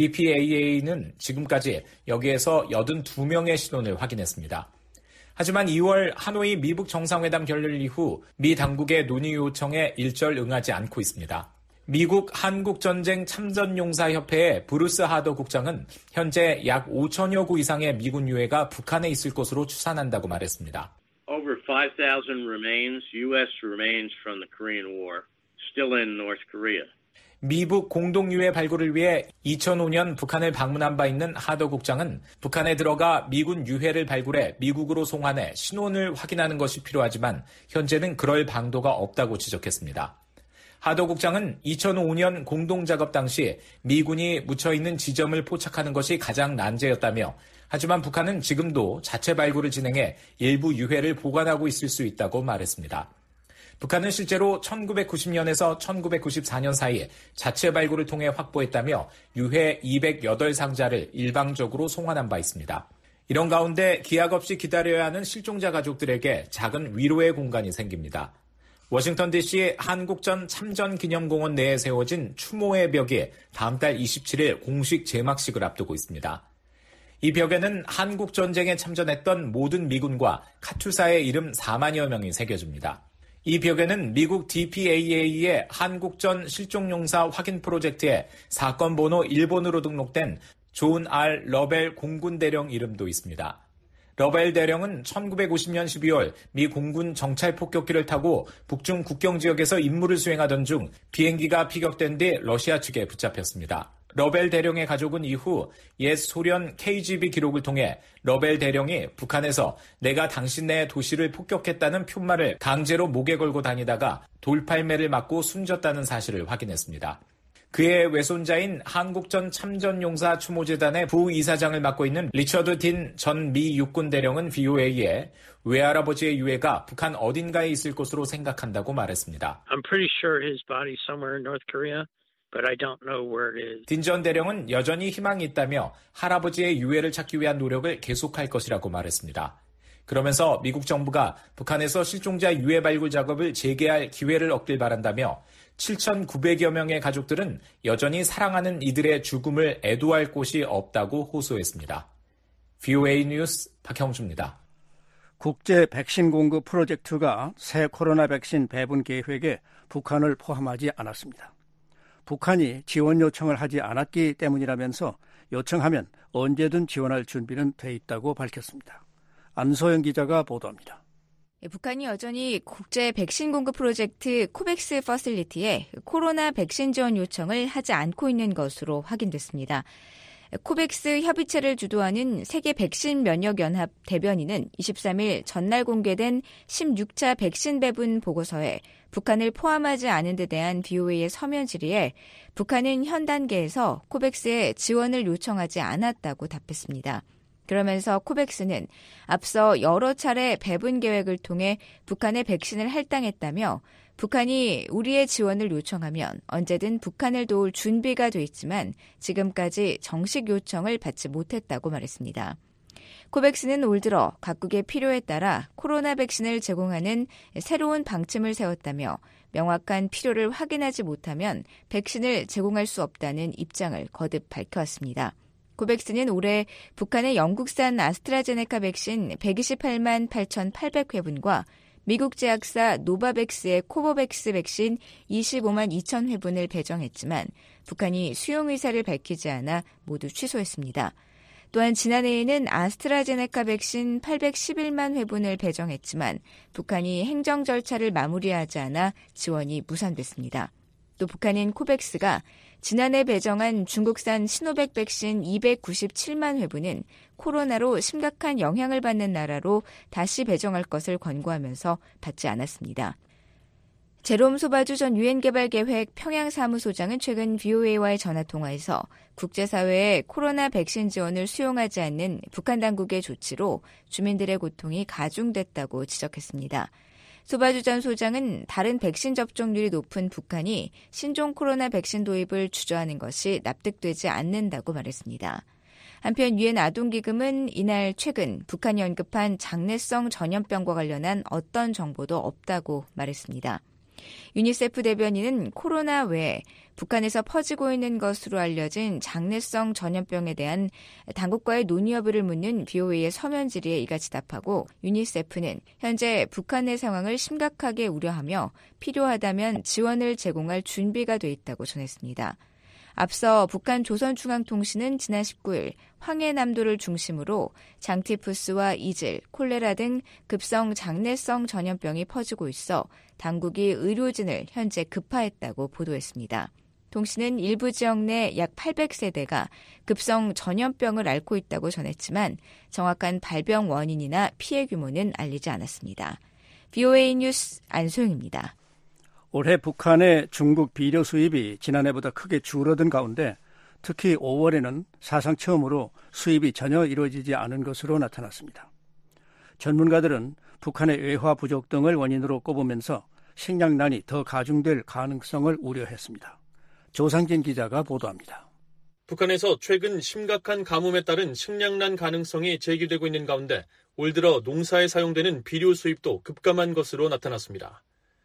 DPAA는 지금까지 여기에서 82명의 신원을 확인했습니다. 하지만 2월 하노이 미북 정상회담 결렬 이후 미 당국의 논의 요청에 일절 응하지 않고 있습니다. 미국 한국전쟁 참전용사협회의 브루스 하더 국장은 현재 약 5천여 구 이상의 미군 유해가 북한에 있을 것으로 추산한다고 말했습니다. Over 5,000 remains, U.S. remains from the Korean War, still in North Korea. 미북 공동유해 발굴을 위해 2005년 북한을 방문한 바 있는 하더 국장은 북한에 들어가 미군 유해를 발굴해 미국으로 송환해 신원을 확인하는 것이 필요하지만 현재는 그럴 방도가 없다고 지적했습니다. 하더 국장은 2005년 공동작업 당시 미군이 묻혀있는 지점을 포착하는 것이 가장 난제였다며 하지만 북한은 지금도 자체 발굴을 진행해 일부 유해를 보관하고 있을 수 있다고 말했습니다. 북한은 실제로 1990년에서 1994년 사이 자체 발굴을 통해 확보했다며 유해 208상자를 일방적으로 송환한 바 있습니다. 이런 가운데 기약 없이 기다려야 하는 실종자 가족들에게 작은 위로의 공간이 생깁니다. 워싱턴 DC 한국전 참전기념공원 내에 세워진 추모의 벽이 다음 달 27일 공식 제막식을 앞두고 있습니다. 이 벽에는 한국전쟁에 참전했던 모든 미군과 카투사의 이름 4만여 명이 새겨집니다. 이 벽에는 미국 DPAA의 한국전 실종용사 확인 프로젝트에 사건 번호 1번으로 등록된 존 R. 러벨 공군대령 이름도 있습니다. 러벨 대령은 1950년 12월 미 공군 정찰 폭격기를 타고 북중 국경 지역에서 임무를 수행하던 중 비행기가 피격된 뒤 러시아 측에 붙잡혔습니다. 러벨 대령의 가족은 이후 옛 소련 KGB 기록을 통해 러벨 대령이 북한에서 내가 당신네 도시를 폭격했다는 푯말을 강제로 목에 걸고 다니다가 돌팔매를 맞고 숨졌다는 사실을 확인했습니다. 그의 외손자인 한국전 참전용사 추모재단의 부이사장을 맡고 있는 리처드 딘 전 미 육군대령은 VOA에 외할아버지의 유해가 북한 어딘가에 있을 것으로 생각한다고 말했습니다. I'm pretty sure his body's somewhere in North Korea, but I don't know where it is. 딘 전 대령은 여전히 희망이 있다며 할아버지의 유해를 찾기 위한 노력을 계속할 것이라고 말했습니다. 그러면서 미국 정부가 북한에서 실종자 유해 발굴 작업을 재개할 기회를 얻길 바란다며 7,900여 명의 가족들은 여전히 사랑하는 이들의 죽음을 애도할 곳이 없다고 호소했습니다. VOA 뉴스 박형주입니다. 국제 백신 공급 프로젝트가 새 코로나 백신 배분 계획에 북한을 포함하지 않았습니다. 북한이 지원 요청을 하지 않았기 때문이라면서 요청하면 언제든 지원할 준비는 돼 있다고 밝혔습니다. 안소영 기자가 보도합니다. 북한이 여전히 국제 백신 공급 프로젝트 코백스 퍼실리티에 코로나 백신 지원 요청을 하지 않고 있는 것으로 확인됐습니다. 코백스 협의체를 주도하는 세계 백신 면역 연합 대변인은 23일 전날 공개된 16차 백신 배분 보고서에 북한을 포함하지 않은 데 대한 VOA의 서면 질의에 북한은 현 단계에서 코백스에 지원을 요청하지 않았다고 답했습니다. 그러면서 코백스는 앞서 여러 차례 배분 계획을 통해 북한에 백신을 할당했다며 북한이 우리의 지원을 요청하면 언제든 북한을 도울 준비가 돼 있지만 지금까지 정식 요청을 받지 못했다고 말했습니다. 코백스는 올 들어 각국의 필요에 따라 코로나 백신을 제공하는 새로운 방침을 세웠다며 명확한 필요를 확인하지 못하면 백신을 제공할 수 없다는 입장을 거듭 밝혀왔습니다. 코백스는 올해 북한의 영국산 아스트라제네카 백신 128만 8,800회분과 미국 제약사 노바백스의 코보백스 백신 25만 2천 회분을 배정했지만 북한이 수용 의사를 밝히지 않아 모두 취소했습니다. 또한 지난해에는 아스트라제네카 백신 811만 회분을 배정했지만 북한이 행정 절차를 마무리하지 않아 지원이 무산됐습니다. 또 북한은 코백스가 지난해 배정한 중국산 시노백 백신 297만 회분은 코로나로 심각한 영향을 받는 나라로 다시 배정할 것을 권고하면서 받지 않았습니다. 제롬 소바주 전 유엔개발계획 평양사무소장은 최근 VOA와의 전화통화에서 국제사회의 코로나 백신 지원을 수용하지 않는 북한 당국의 조치로 주민들의 고통이 가중됐다고 지적했습니다. 소바주 전 소장은 다른 백신 접종률이 높은 북한이 신종 코로나 백신 도입을 주저하는 것이 납득되지 않는다고 말했습니다. 한편 유엔 아동기금은 이날 최근 북한이 언급한 장내성 전염병과 관련한 어떤 정보도 없다고 말했습니다. 유니세프 대변인은 코로나 외에 북한에서 퍼지고 있는 것으로 알려진 장내성 전염병에 대한 당국과의 논의 여부를 묻는 VOA의 서면 질의에 이같이 답하고 유니세프는 현재 북한의 상황을 심각하게 우려하며 필요하다면 지원을 제공할 준비가 돼 있다고 전했습니다. 앞서 북한 조선중앙통신은 지난 19일 황해남도를 중심으로 장티푸스와 이질, 콜레라 등 급성 장내성 전염병이 퍼지고 있어 당국이 의료진을 현재 급파했다고 보도했습니다. 통신은 일부 지역 내 약 800세대가 급성 전염병을 앓고 있다고 전했지만 정확한 발병 원인이나 피해 규모는 알리지 않았습니다. VOA 뉴스 안소영입니다. 올해 북한의 중국 비료 수입이 지난해보다 크게 줄어든 가운데 특히 5월에는 사상 처음으로 수입이 전혀 이루어지지 않은 것으로 나타났습니다. 전문가들은 북한의 외화 부족 등을 원인으로 꼽으면서 식량난이 더 가중될 가능성을 우려했습니다. 조상진 기자가 보도합니다. 북한에서 최근 심각한 가뭄에 따른 식량난 가능성이 제기되고 있는 가운데 올 들어 농사에 사용되는 비료 수입도 급감한 것으로 나타났습니다.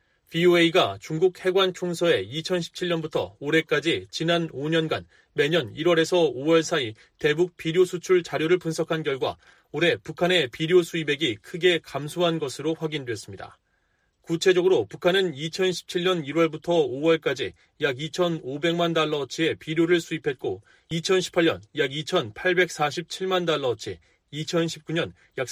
VOA가 중국 해관 총서에 2017년부터 올해까지 지난 5년간 매년 1월에서 5월 사이 대북 비료 수출 자료를 분석한 결과 올해 북한의 비료 수입액이 크게 감소한 것으로 확인됐습니다. 구체적으로 북한은 2017년 1월부터 5월까지 약 2,500만 달러어치의 비료를 수입했고 2018년 약 2,847만 달러어치, 2019년 약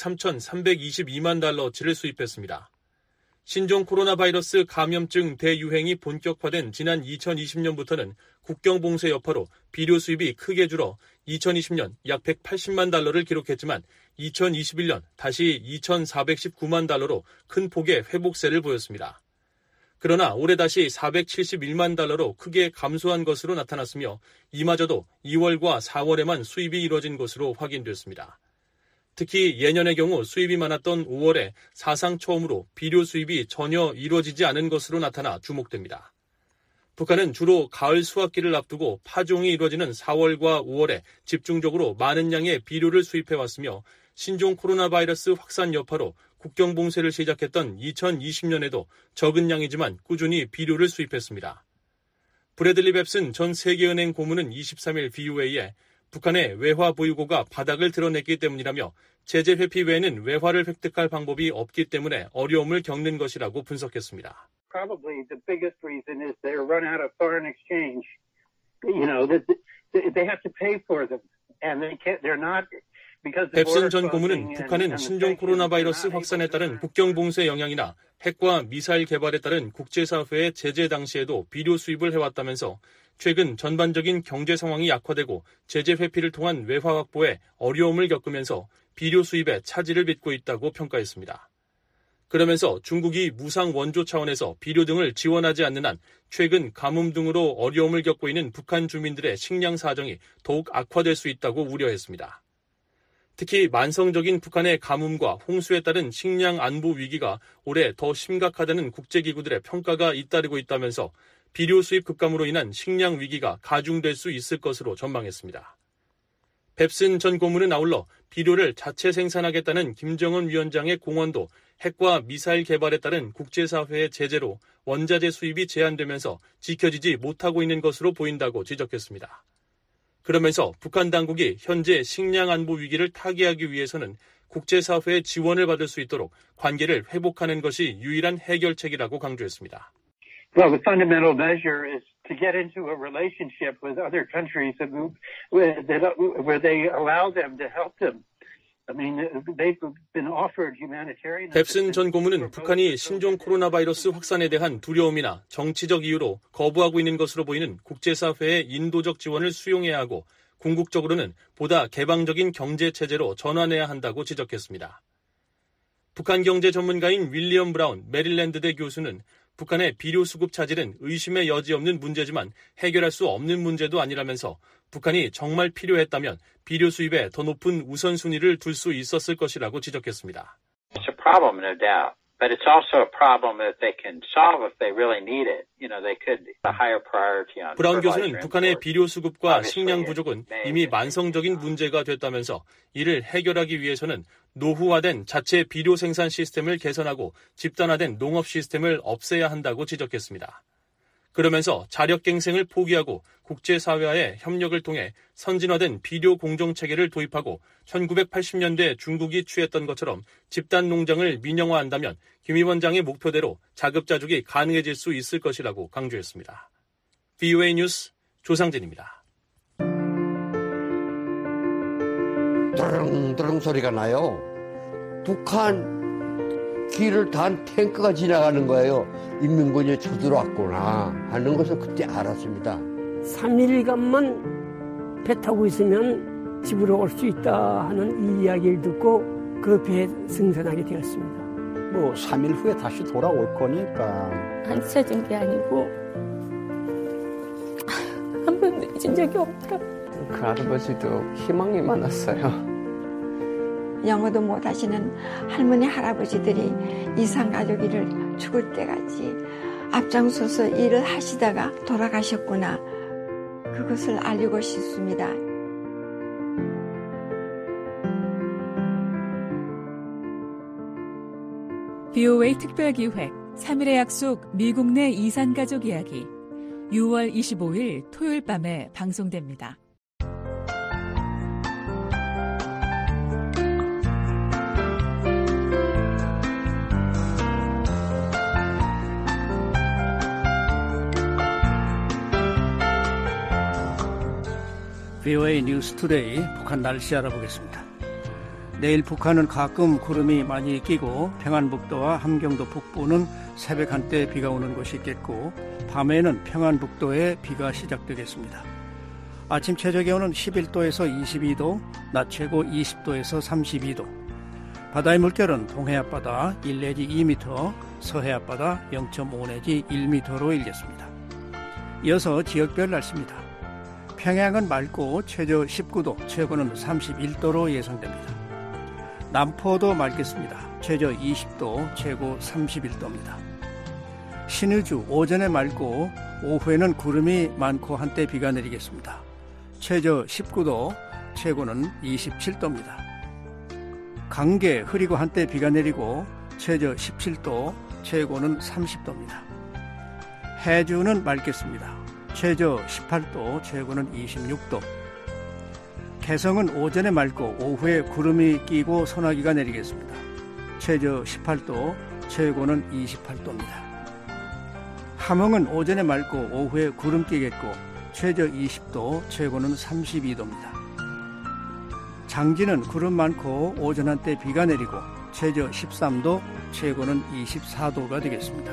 3,322만 달러어치를 수입했습니다. 신종 코로나 바이러스 감염증 대유행이 본격화된 지난 2020년부터는 국경 봉쇄 여파로 비료 수입이 크게 줄어 2020년 약 180만 달러를 기록했지만 2021년 다시 2,419만 달러로 큰 폭의 회복세를 보였습니다. 그러나 올해 다시 471만 달러로 크게 감소한 것으로 나타났으며 이마저도 2월과 4월에만 수입이 이뤄진 것으로 확인됐습니다. 특히 예년의 경우 수입이 많았던 5월에 사상 처음으로 비료 수입이 전혀 이루어지지 않은 것으로 나타나 주목됩니다. 북한은 주로 가을 수확기를 앞두고 파종이 이루어지는 4월과 5월에 집중적으로 많은 양의 비료를 수입해왔으며 신종 코로나 바이러스 확산 여파로 국경 봉쇄를 시작했던 2020년에도 적은 양이지만 꾸준히 비료를 수입했습니다. 브래들리 뱁슨 전 세계은행 고문은 23일 VOA에 북한의 외화 보유고가 바닥을 드러냈기 때문이라며 제재 회피 외에는 외화를 획득할 방법이 없기 때문에 어려움을 겪는 것이라고 분석했습니다. Probably the biggest reason is they're run out of foreign exchange. You know, they have to pay for them, and they're not. 뱁슨 전 고문은 북한은 신종 코로나 바이러스 확산에 따른 국경 봉쇄 영향이나 핵과 미사일 개발에 따른 국제사회의 제재 당시에도 비료 수입을 해왔다면서 최근 전반적인 경제 상황이 약화되고 제재 회피를 통한 외화 확보에 어려움을 겪으면서 비료 수입에 차질을 빚고 있다고 평가했습니다. 그러면서 중국이 무상 원조 차원에서 비료 등을 지원하지 않는 한 최근 가뭄 등으로 어려움을 겪고 있는 북한 주민들의 식량 사정이 더욱 악화될 수 있다고 우려했습니다. 특히 만성적인 북한의 가뭄과 홍수에 따른 식량 안보 위기가 올해 더 심각하다는 국제기구들의 평가가 잇따르고 있다면서 비료 수입 급감으로 인한 식량 위기가 가중될 수 있을 것으로 전망했습니다. 뱁슨 전 고문은 아울러 비료를 자체 생산하겠다는 김정은 위원장의 공언도 핵과 미사일 개발에 따른 국제사회의 제재로 원자재 수입이 제한되면서 지켜지지 못하고 있는 것으로 보인다고 지적했습니다. 그러면서 북한 당국이 현재 식량 안보 위기를 타개하기 위해서는 국제사회의 지원을 받을 수 있도록 관계를 회복하는 것이 유일한 해결책이라고 강조했습니다. Well, the fundamental measure is to get into a relationship with other countries where they allow them to help them. I mean, they've been offered humanitarian. 뱁슨 전 고문은 북한이 신종 코로나 바이러스 확산에 대한 두려움이나 정치적 이유로 거부하고 있는 것으로 보이는 국제사회의 인도적 지원을 수용해야 하고 궁극적으로는 보다 개방적인 경제 체제로 전환해야 한다고 지적했습니다. 북한 경제 전문가인 윌리엄 브라운 메릴랜드대 교수는 북한의 비료 수급 차질은 의심의 여지 없는 문제지만 해결할 수 없는 문제도 아니라면서 북한이 정말 필요했다면 비료 수입에 더 높은 우선순위를 둘 수 있었을 것이라고 지적했습니다. It's a problem, no doubt. But it's also a problem that they can solve if they really need it. You know, they could put a higher priority on. 브라운 교수는 북한의 비료 수급과 식량 부족은 이미 만성적인 문제가 됐다면서 이를 해결하기 위해서는 노후화된 자체 비료 생산 시스템을 개선하고 집단화된 농업 시스템을 없애야 한다고 지적했습니다. 그러면서 자력갱생을 포기하고 국제사회와의 협력을 통해 선진화된 비료 공정체계를 도입하고 1980년대 중국이 취했던 것처럼 집단 농장을 민영화한다면 김 위원장의 목표대로 자급자족이 가능해질 수 있을 것이라고 강조했습니다. VOA 뉴스 조상진입니다. 드릉드릉 소리가 나요. 북한 길을 단 탱크가 지나가는 거예요. 인민군이 쳐들어왔구나 하는 것을 그때 알았습니다. 3일간만 배 타고 있으면 집으로 올 수 있다 하는 이 이야기를 듣고 그 배에 승선하게 되었습니다. 뭐 3일 후에 다시 돌아올 거니까. 안 찾은 게 아니고 한 번도 잊은 적이 없더라고요. 그 할아버지도 희망이 많았어요. 영어도 못하시는 할머니 할아버지들이 이산가족 일을 죽을 때까지 앞장서서 일을 하시다가 돌아가셨구나. 그것을 알리고 싶습니다. VOA 특별기획 3일의 약속 미국 내 이산가족 이야기 6월 25일 토요일 밤에 방송됩니다. VOA 뉴스 투데이 북한 날씨 알아보겠습니다. 내일 북한은 가끔 구름이 많이 끼고 평안북도와 함경도 북부는 새벽 한때 비가 오는 곳이 있겠고 밤에는 평안북도에 비가 시작되겠습니다. 아침 최저 기온은 11도에서 22도, 낮 최고 20도에서 32도. 바다의 물결은 동해 앞바다 1 내지 2m, 서해 앞바다 0.5 내지 1m로 일겠습니다. 이어서 지역별 날씨입니다. 평양은 맑고 최저 19도, 최고는 31도로 예상됩니다. 남포도 맑겠습니다. 최저 20도, 최고 31도입니다. 신의주 오전에 맑고 오후에는 구름이 많고 한때 비가 내리겠습니다. 최저 19도, 최고는 27도입니다. 강계 흐리고 한때 비가 내리고 최저 17도, 최고는 30도입니다. 해주는 맑겠습니다. 최저 18도, 최고는 26도. 개성은 오전에 맑고 오후에 구름이 끼고 소나기가 내리겠습니다. 최저 18도, 최고는 28도입니다. 함흥은 오전에 맑고 오후에 구름 끼겠고 최저 20도, 최고는 32도입니다. 장진은 구름 많고 오전 한때 비가 내리고 최저 13도, 최고는 24도가 되겠습니다.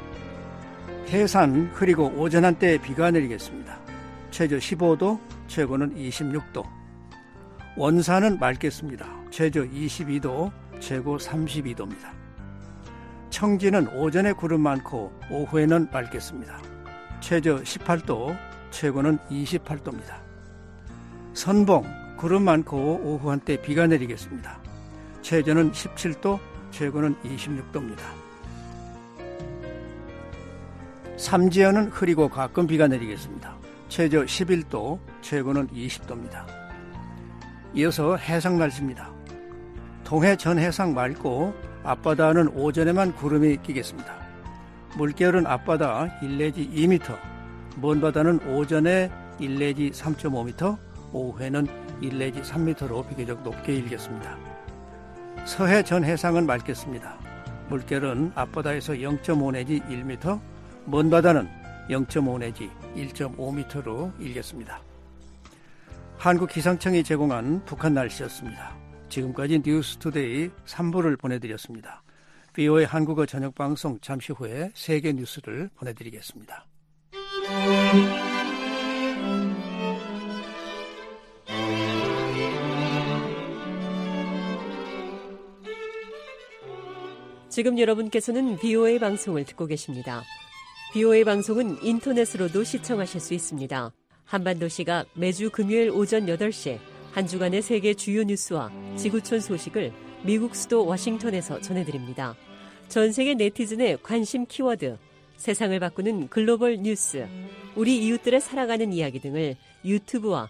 해산 흐리고 오전 한때 비가 내리겠습니다. 최저 15도, 최고는 26도. 원산은 맑겠습니다. 최저 22도, 최고 32도입니다. 청진은 오전에 구름 많고 오후에는 맑겠습니다. 최저 18도, 최고는 28도입니다. 선봉 구름 많고 오후 한때 비가 내리겠습니다. 최저는 17도, 최고는 26도입니다. 삼지연은 흐리고 가끔 비가 내리겠습니다. 최저 11도, 최고는 20도입니다. 이어서 해상 날씨입니다. 동해 전 해상 맑고 앞바다는 오전에만 구름이 끼겠습니다. 물결은 앞바다 1 내지 2m, 먼 바다는 오전에 1 내지 3.5m, 오후에는 1 내지 3m로 비교적 높게 일겠습니다. 서해 전 해상은 맑겠습니다. 물결은 앞바다에서 0.5 내지 1m, 먼 바다는 0.5 내지 1.5m로 일겠습니다. 한국기상청이 제공한 북한 날씨였습니다. 지금까지 뉴스투데이 3부를 보내드렸습니다. VOA 한국어 저녁방송 잠시 후에 세계 뉴스를 보내드리겠습니다. 지금 여러분께서는 VOA 방송을 듣고 계십니다. VOA 방송은 인터넷으로도 시청하실 수 있습니다. 한반도시가 매주 금요일 오전 8시에 한 주간의 세계 주요 뉴스와 지구촌 소식을 미국 수도 워싱턴에서 전해드립니다. 전 세계 네티즌의 관심 키워드, 세상을 바꾸는 글로벌 뉴스, 우리 이웃들의 살아가는 이야기 등을 유튜브와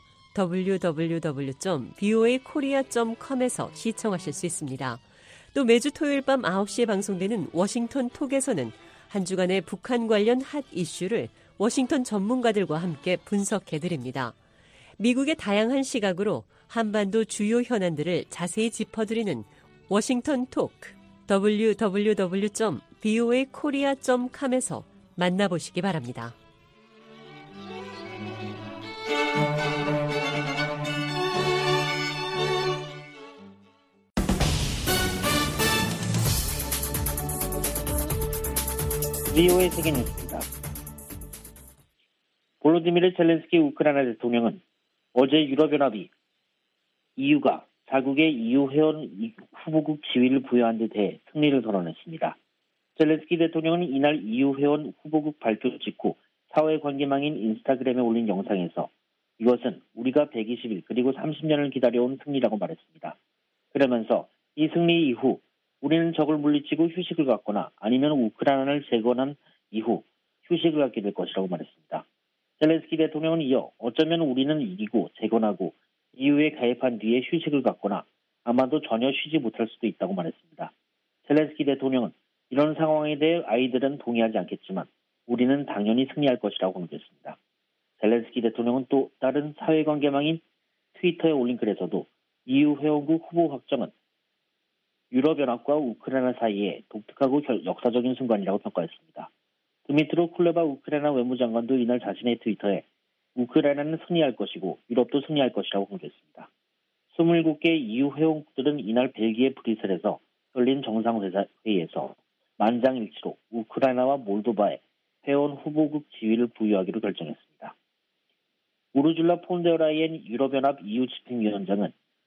www.voakorea.com에서 시청하실 수 있습니다. 또 매주 토요일 밤 9시에 방송되는 워싱턴 톡에서는 한 주간의 북한 관련 핫 이슈를 워싱턴 전문가들과 함께 분석해드립니다. 미국의 다양한 시각으로 한반도 주요 현안들을 자세히 짚어드리는 워싱턴 톡, www.voakorea.com에서 만나보시기 바랍니다. VOA 세계 뉴스입니다. 볼로디미르 젤렌스키 우크라이나 대통령은 어제 유럽연합이 EU가 자국의 EU 회원 후보국 지위를 부여한 데 대해 승리를 선언했습니다. 젤렌스키 대통령은 이날 EU 회원 후보국 발표 직후 사회관계망인 인스타그램에 올린 영상에서 이것은 우리가 120일 그리고 30년을 기다려온 승리라고 말했습니다. 그러면서 이 승리 이후 우리는 적을 물리치고 휴식을 갖거나 아니면 우크라이나를 재건한 이후 휴식을 갖게 될 것이라고 말했습니다. 젤렌스키 대통령은 이어 어쩌면 우리는 이기고 재건하고 EU에 가입한 뒤에 휴식을 갖거나 아마도 전혀 쉬지 못할 수도 있다고 말했습니다. 젤렌스키 대통령은 이런 상황에 대해 아이들은 동의하지 않겠지만 우리는 당연히 승리할 것이라고 강조했습니다. 젤렌스키 대통령은 또 다른 사회관계망인 트위터에 올린 글에서도 EU 회원국 후보 확정은 유럽연합과 우크라이나 사이에 독특하고 역사적인 순간이라고 평가했습니다. 드미트로 쿨레바 우크라이나 외무장관도 이날 자신의 트위터에 우크라이나는 승리할 것이고 유럽도 승리할 것이라고 강조했습니다. 27개 EU 회원국들은 이날 벨기에 브뤼셀에서 열린 정상회의에서 만장일치로 우크라이나와 몰도바에 회원 후보국 지위를 부여하기로 결정했습니다. 우르줄라 폰 데어 라이엔 유럽연합 EU 집행위원장은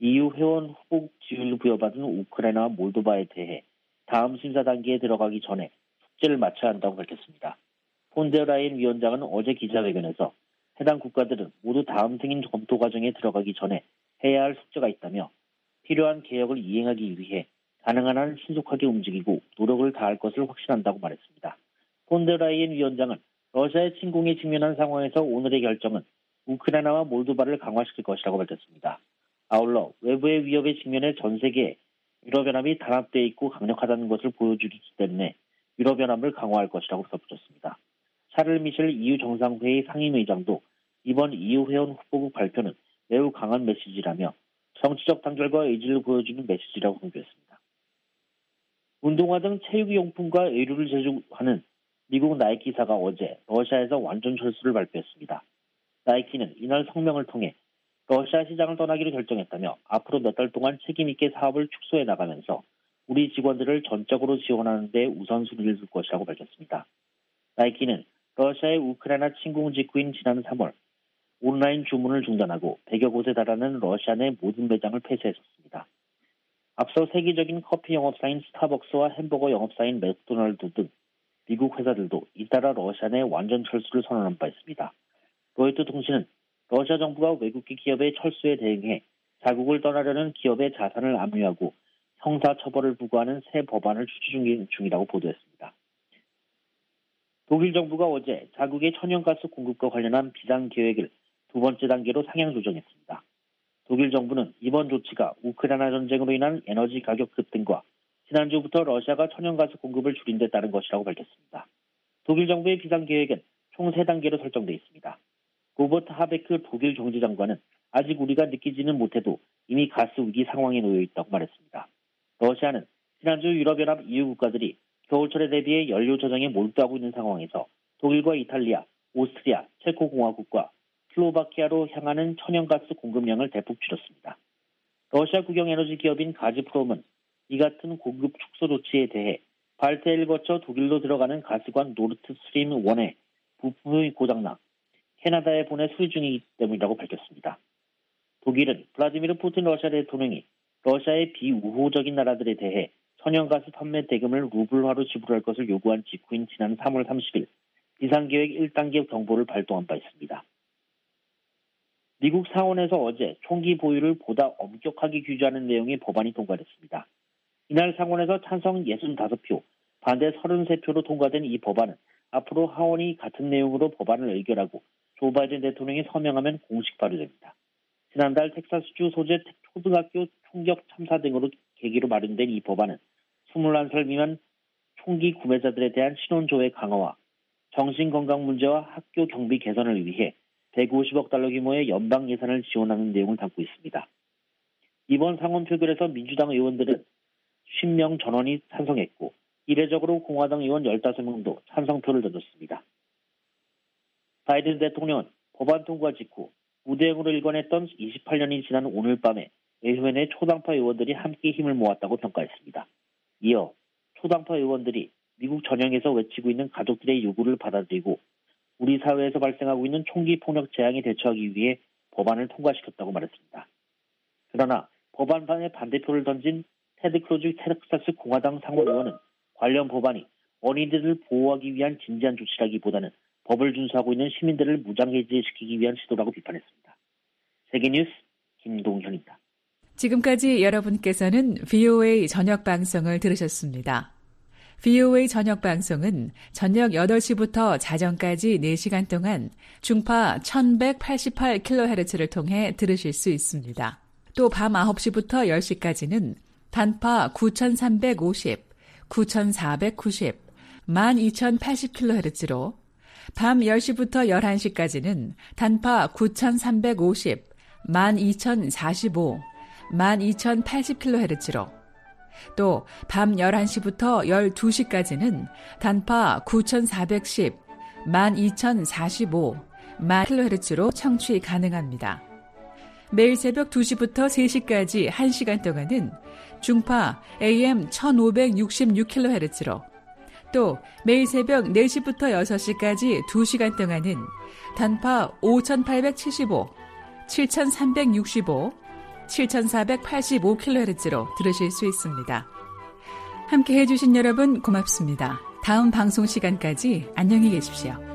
EU 회원 후보국 지위를 부여받은 우크라이나와 몰도바에 대해 다음 심사 단계에 들어가기 전에 숙제를 마쳐야 한다고 밝혔습니다. 폰데라이엔 위원장은 어제 기자회견에서 해당 국가들은 모두 다음 승인 검토 과정에 들어가기 전에 해야 할 숙제가 있다며 필요한 개혁을 이행하기 위해 가능한 한 신속하게 움직이고 노력을 다할 것을 확신한다고 말했습니다. 폰데라이엔 위원장은 러시아의 침공에 직면한 상황에서 오늘의 결정은 우크라이나와 몰도바를 강화시킬 것이라고 밝혔습니다. 아울러 외부의 위협에 직면해 전 세계에 유럽연합이 단합되어 있고 강력하다는 것을 보여주기 때문에 유럽연합을 강화할 것이라고 덧붙였습니다. 샤를 미셸 EU 정상회의 상임의장도 이번 EU 회원 후보국 발표는 매우 강한 메시지라며 정치적 단결과 의지를 보여주는 메시지라고 강조했습니다. 운동화 등 체육용품과 의류를 제조하는 미국 나이키사가 어제 러시아에서 완전 철수를 발표했습니다. 나이키는 이날 성명을 통해 러시아 시장을 떠나기로 결정했다며 앞으로 몇 달 동안 책임 있게 사업을 축소해 나가면서 우리 직원들을 전적으로 지원하는 데 우선순위를 둘 것이라고 밝혔습니다. 나이키는 러시아의 우크라이나 침공 직후인 지난 3월 온라인 주문을 중단하고 100여 곳에 달하는 러시아 내 모든 매장을 폐쇄했었습니다. 앞서 세계적인 커피 영업사인 스타벅스와 햄버거 영업사인 맥도날드 등 미국 회사들도 잇따라 러시아 내 완전 철수를 선언한 바 있습니다. 로이터 통신은 러시아 정부가 외국계 기업의 철수에 대응해 자국을 떠나려는 기업의 자산을 압류하고 형사처벌을 부과하는 새 법안을 추진 중이라고 보도했습니다. 독일 정부가 어제 자국의 천연가스 공급과 관련한 비상계획을 두 번째 단계로 상향 조정했습니다. 독일 정부는 이번 조치가 우크라이나 전쟁으로 인한 에너지 가격 급등과 지난주부터 러시아가 천연가스 공급을 줄인 데 따른 것이라고 밝혔습니다. 독일 정부의 비상계획은 총 3단계로 설정돼 있습니다. 로버트 하베크 독일 경제장관은 아직 우리가 느끼지는 못해도 이미 가스 위기 상황에 놓여 있다고 말했습니다. 러시아는 지난주 유럽연합 EU 국가들이 겨울철에 대비해 연료 저장에 몰두하고 있는 상황에서 독일과 이탈리아, 오스트리아, 체코공화국과 슬로바키아로 향하는 천연가스 공급량을 대폭 줄였습니다. 러시아 국영 에너지 기업인 가즈프롬은 이 같은 공급 축소 조치에 대해 발트해를 거쳐 독일로 들어가는 가스관 노르트스트림 1의 부품이 고장나 캐나다에 보내 수리 중이기 때문이라고 밝혔습니다. 독일은 블라디미르 푸틴 러시아 대통령이 러시아의 비우호적인 나라들에 대해 천연가스 판매 대금을 루블화로 지불할 것을 요구한 직후인 지난 3월 30일 비상계획 1단계 정보를 발동한 바 있습니다. 미국 상원에서 어제 총기 보유를 보다 엄격하게 규제하는 내용의 법안이 통과됐습니다. 이날 상원에서 찬성 65표, 반대 33표로 통과된 이 법안은 앞으로 하원이 같은 내용으로 법안을 의결하고 조 바이든 대통령이 서명하면 공식 발효됩니다. 지난달 텍사스주 소재 초등학교 총격 참사 등으로 계기로 마련된 이 법안은 21살 미만 총기 구매자들에 대한 신원 조회 강화와 정신건강 문제와 학교 경비 개선을 위해 150억 달러 규모의 연방 예산을 지원하는 내용을 담고 있습니다. 이번 상원 표결에서 민주당 의원들은 50명 전원이 찬성했고 이례적으로 공화당 의원 15명도 찬성표를 던졌습니다. 바이든 대통령은 법안 통과 직후 무대응으로 일관했던 28년이 지난 오늘 밤에 의회 내 초당파 의원들이 함께 힘을 모았다고 평가했습니다. 이어 초당파 의원들이 미국 전역에서 외치고 있는 가족들의 요구를 받아들이고 우리 사회에서 발생하고 있는 총기 폭력 재앙에 대처하기 위해 법안을 통과시켰다고 말했습니다. 그러나 법안판에 반대표를 던진 테드 크루즈 텍사스 공화당 상원 의원은 관련 법안이 어린이들을 보호하기 위한 진지한 조치라기보다는 법을 준수하고 있는 시민들을 무장해제시키기 위한 시도라고 비판했습니다. 세계뉴스 김동현입니다. 지금까지 여러분께서는 VOA 저녁 방송을 들으셨습니다. VOA 저녁 방송은 저녁 8시부터 자정까지 4시간 동안 중파 1188kHz를 통해 들으실 수 있습니다. 또 밤 9시부터 10시까지는 단파 9350, 9490, 12080kHz로 밤 10시부터 11시까지는 단파 9350, 12045, 12080kHz로 또 밤 11시부터 12시까지는 단파 9410, 12045, 1000kHz로 청취 가능합니다. 매일 새벽 2시부터 3시까지 1시간 동안은 중파 AM 1566kHz로 또 매일 새벽 4시부터 6시까지 2시간 동안은 단파 5875, 7365, 7485kHz로 들으실 수 있습니다. 함께 해주신 여러분 고맙습니다. 다음 방송 시간까지 안녕히 계십시오.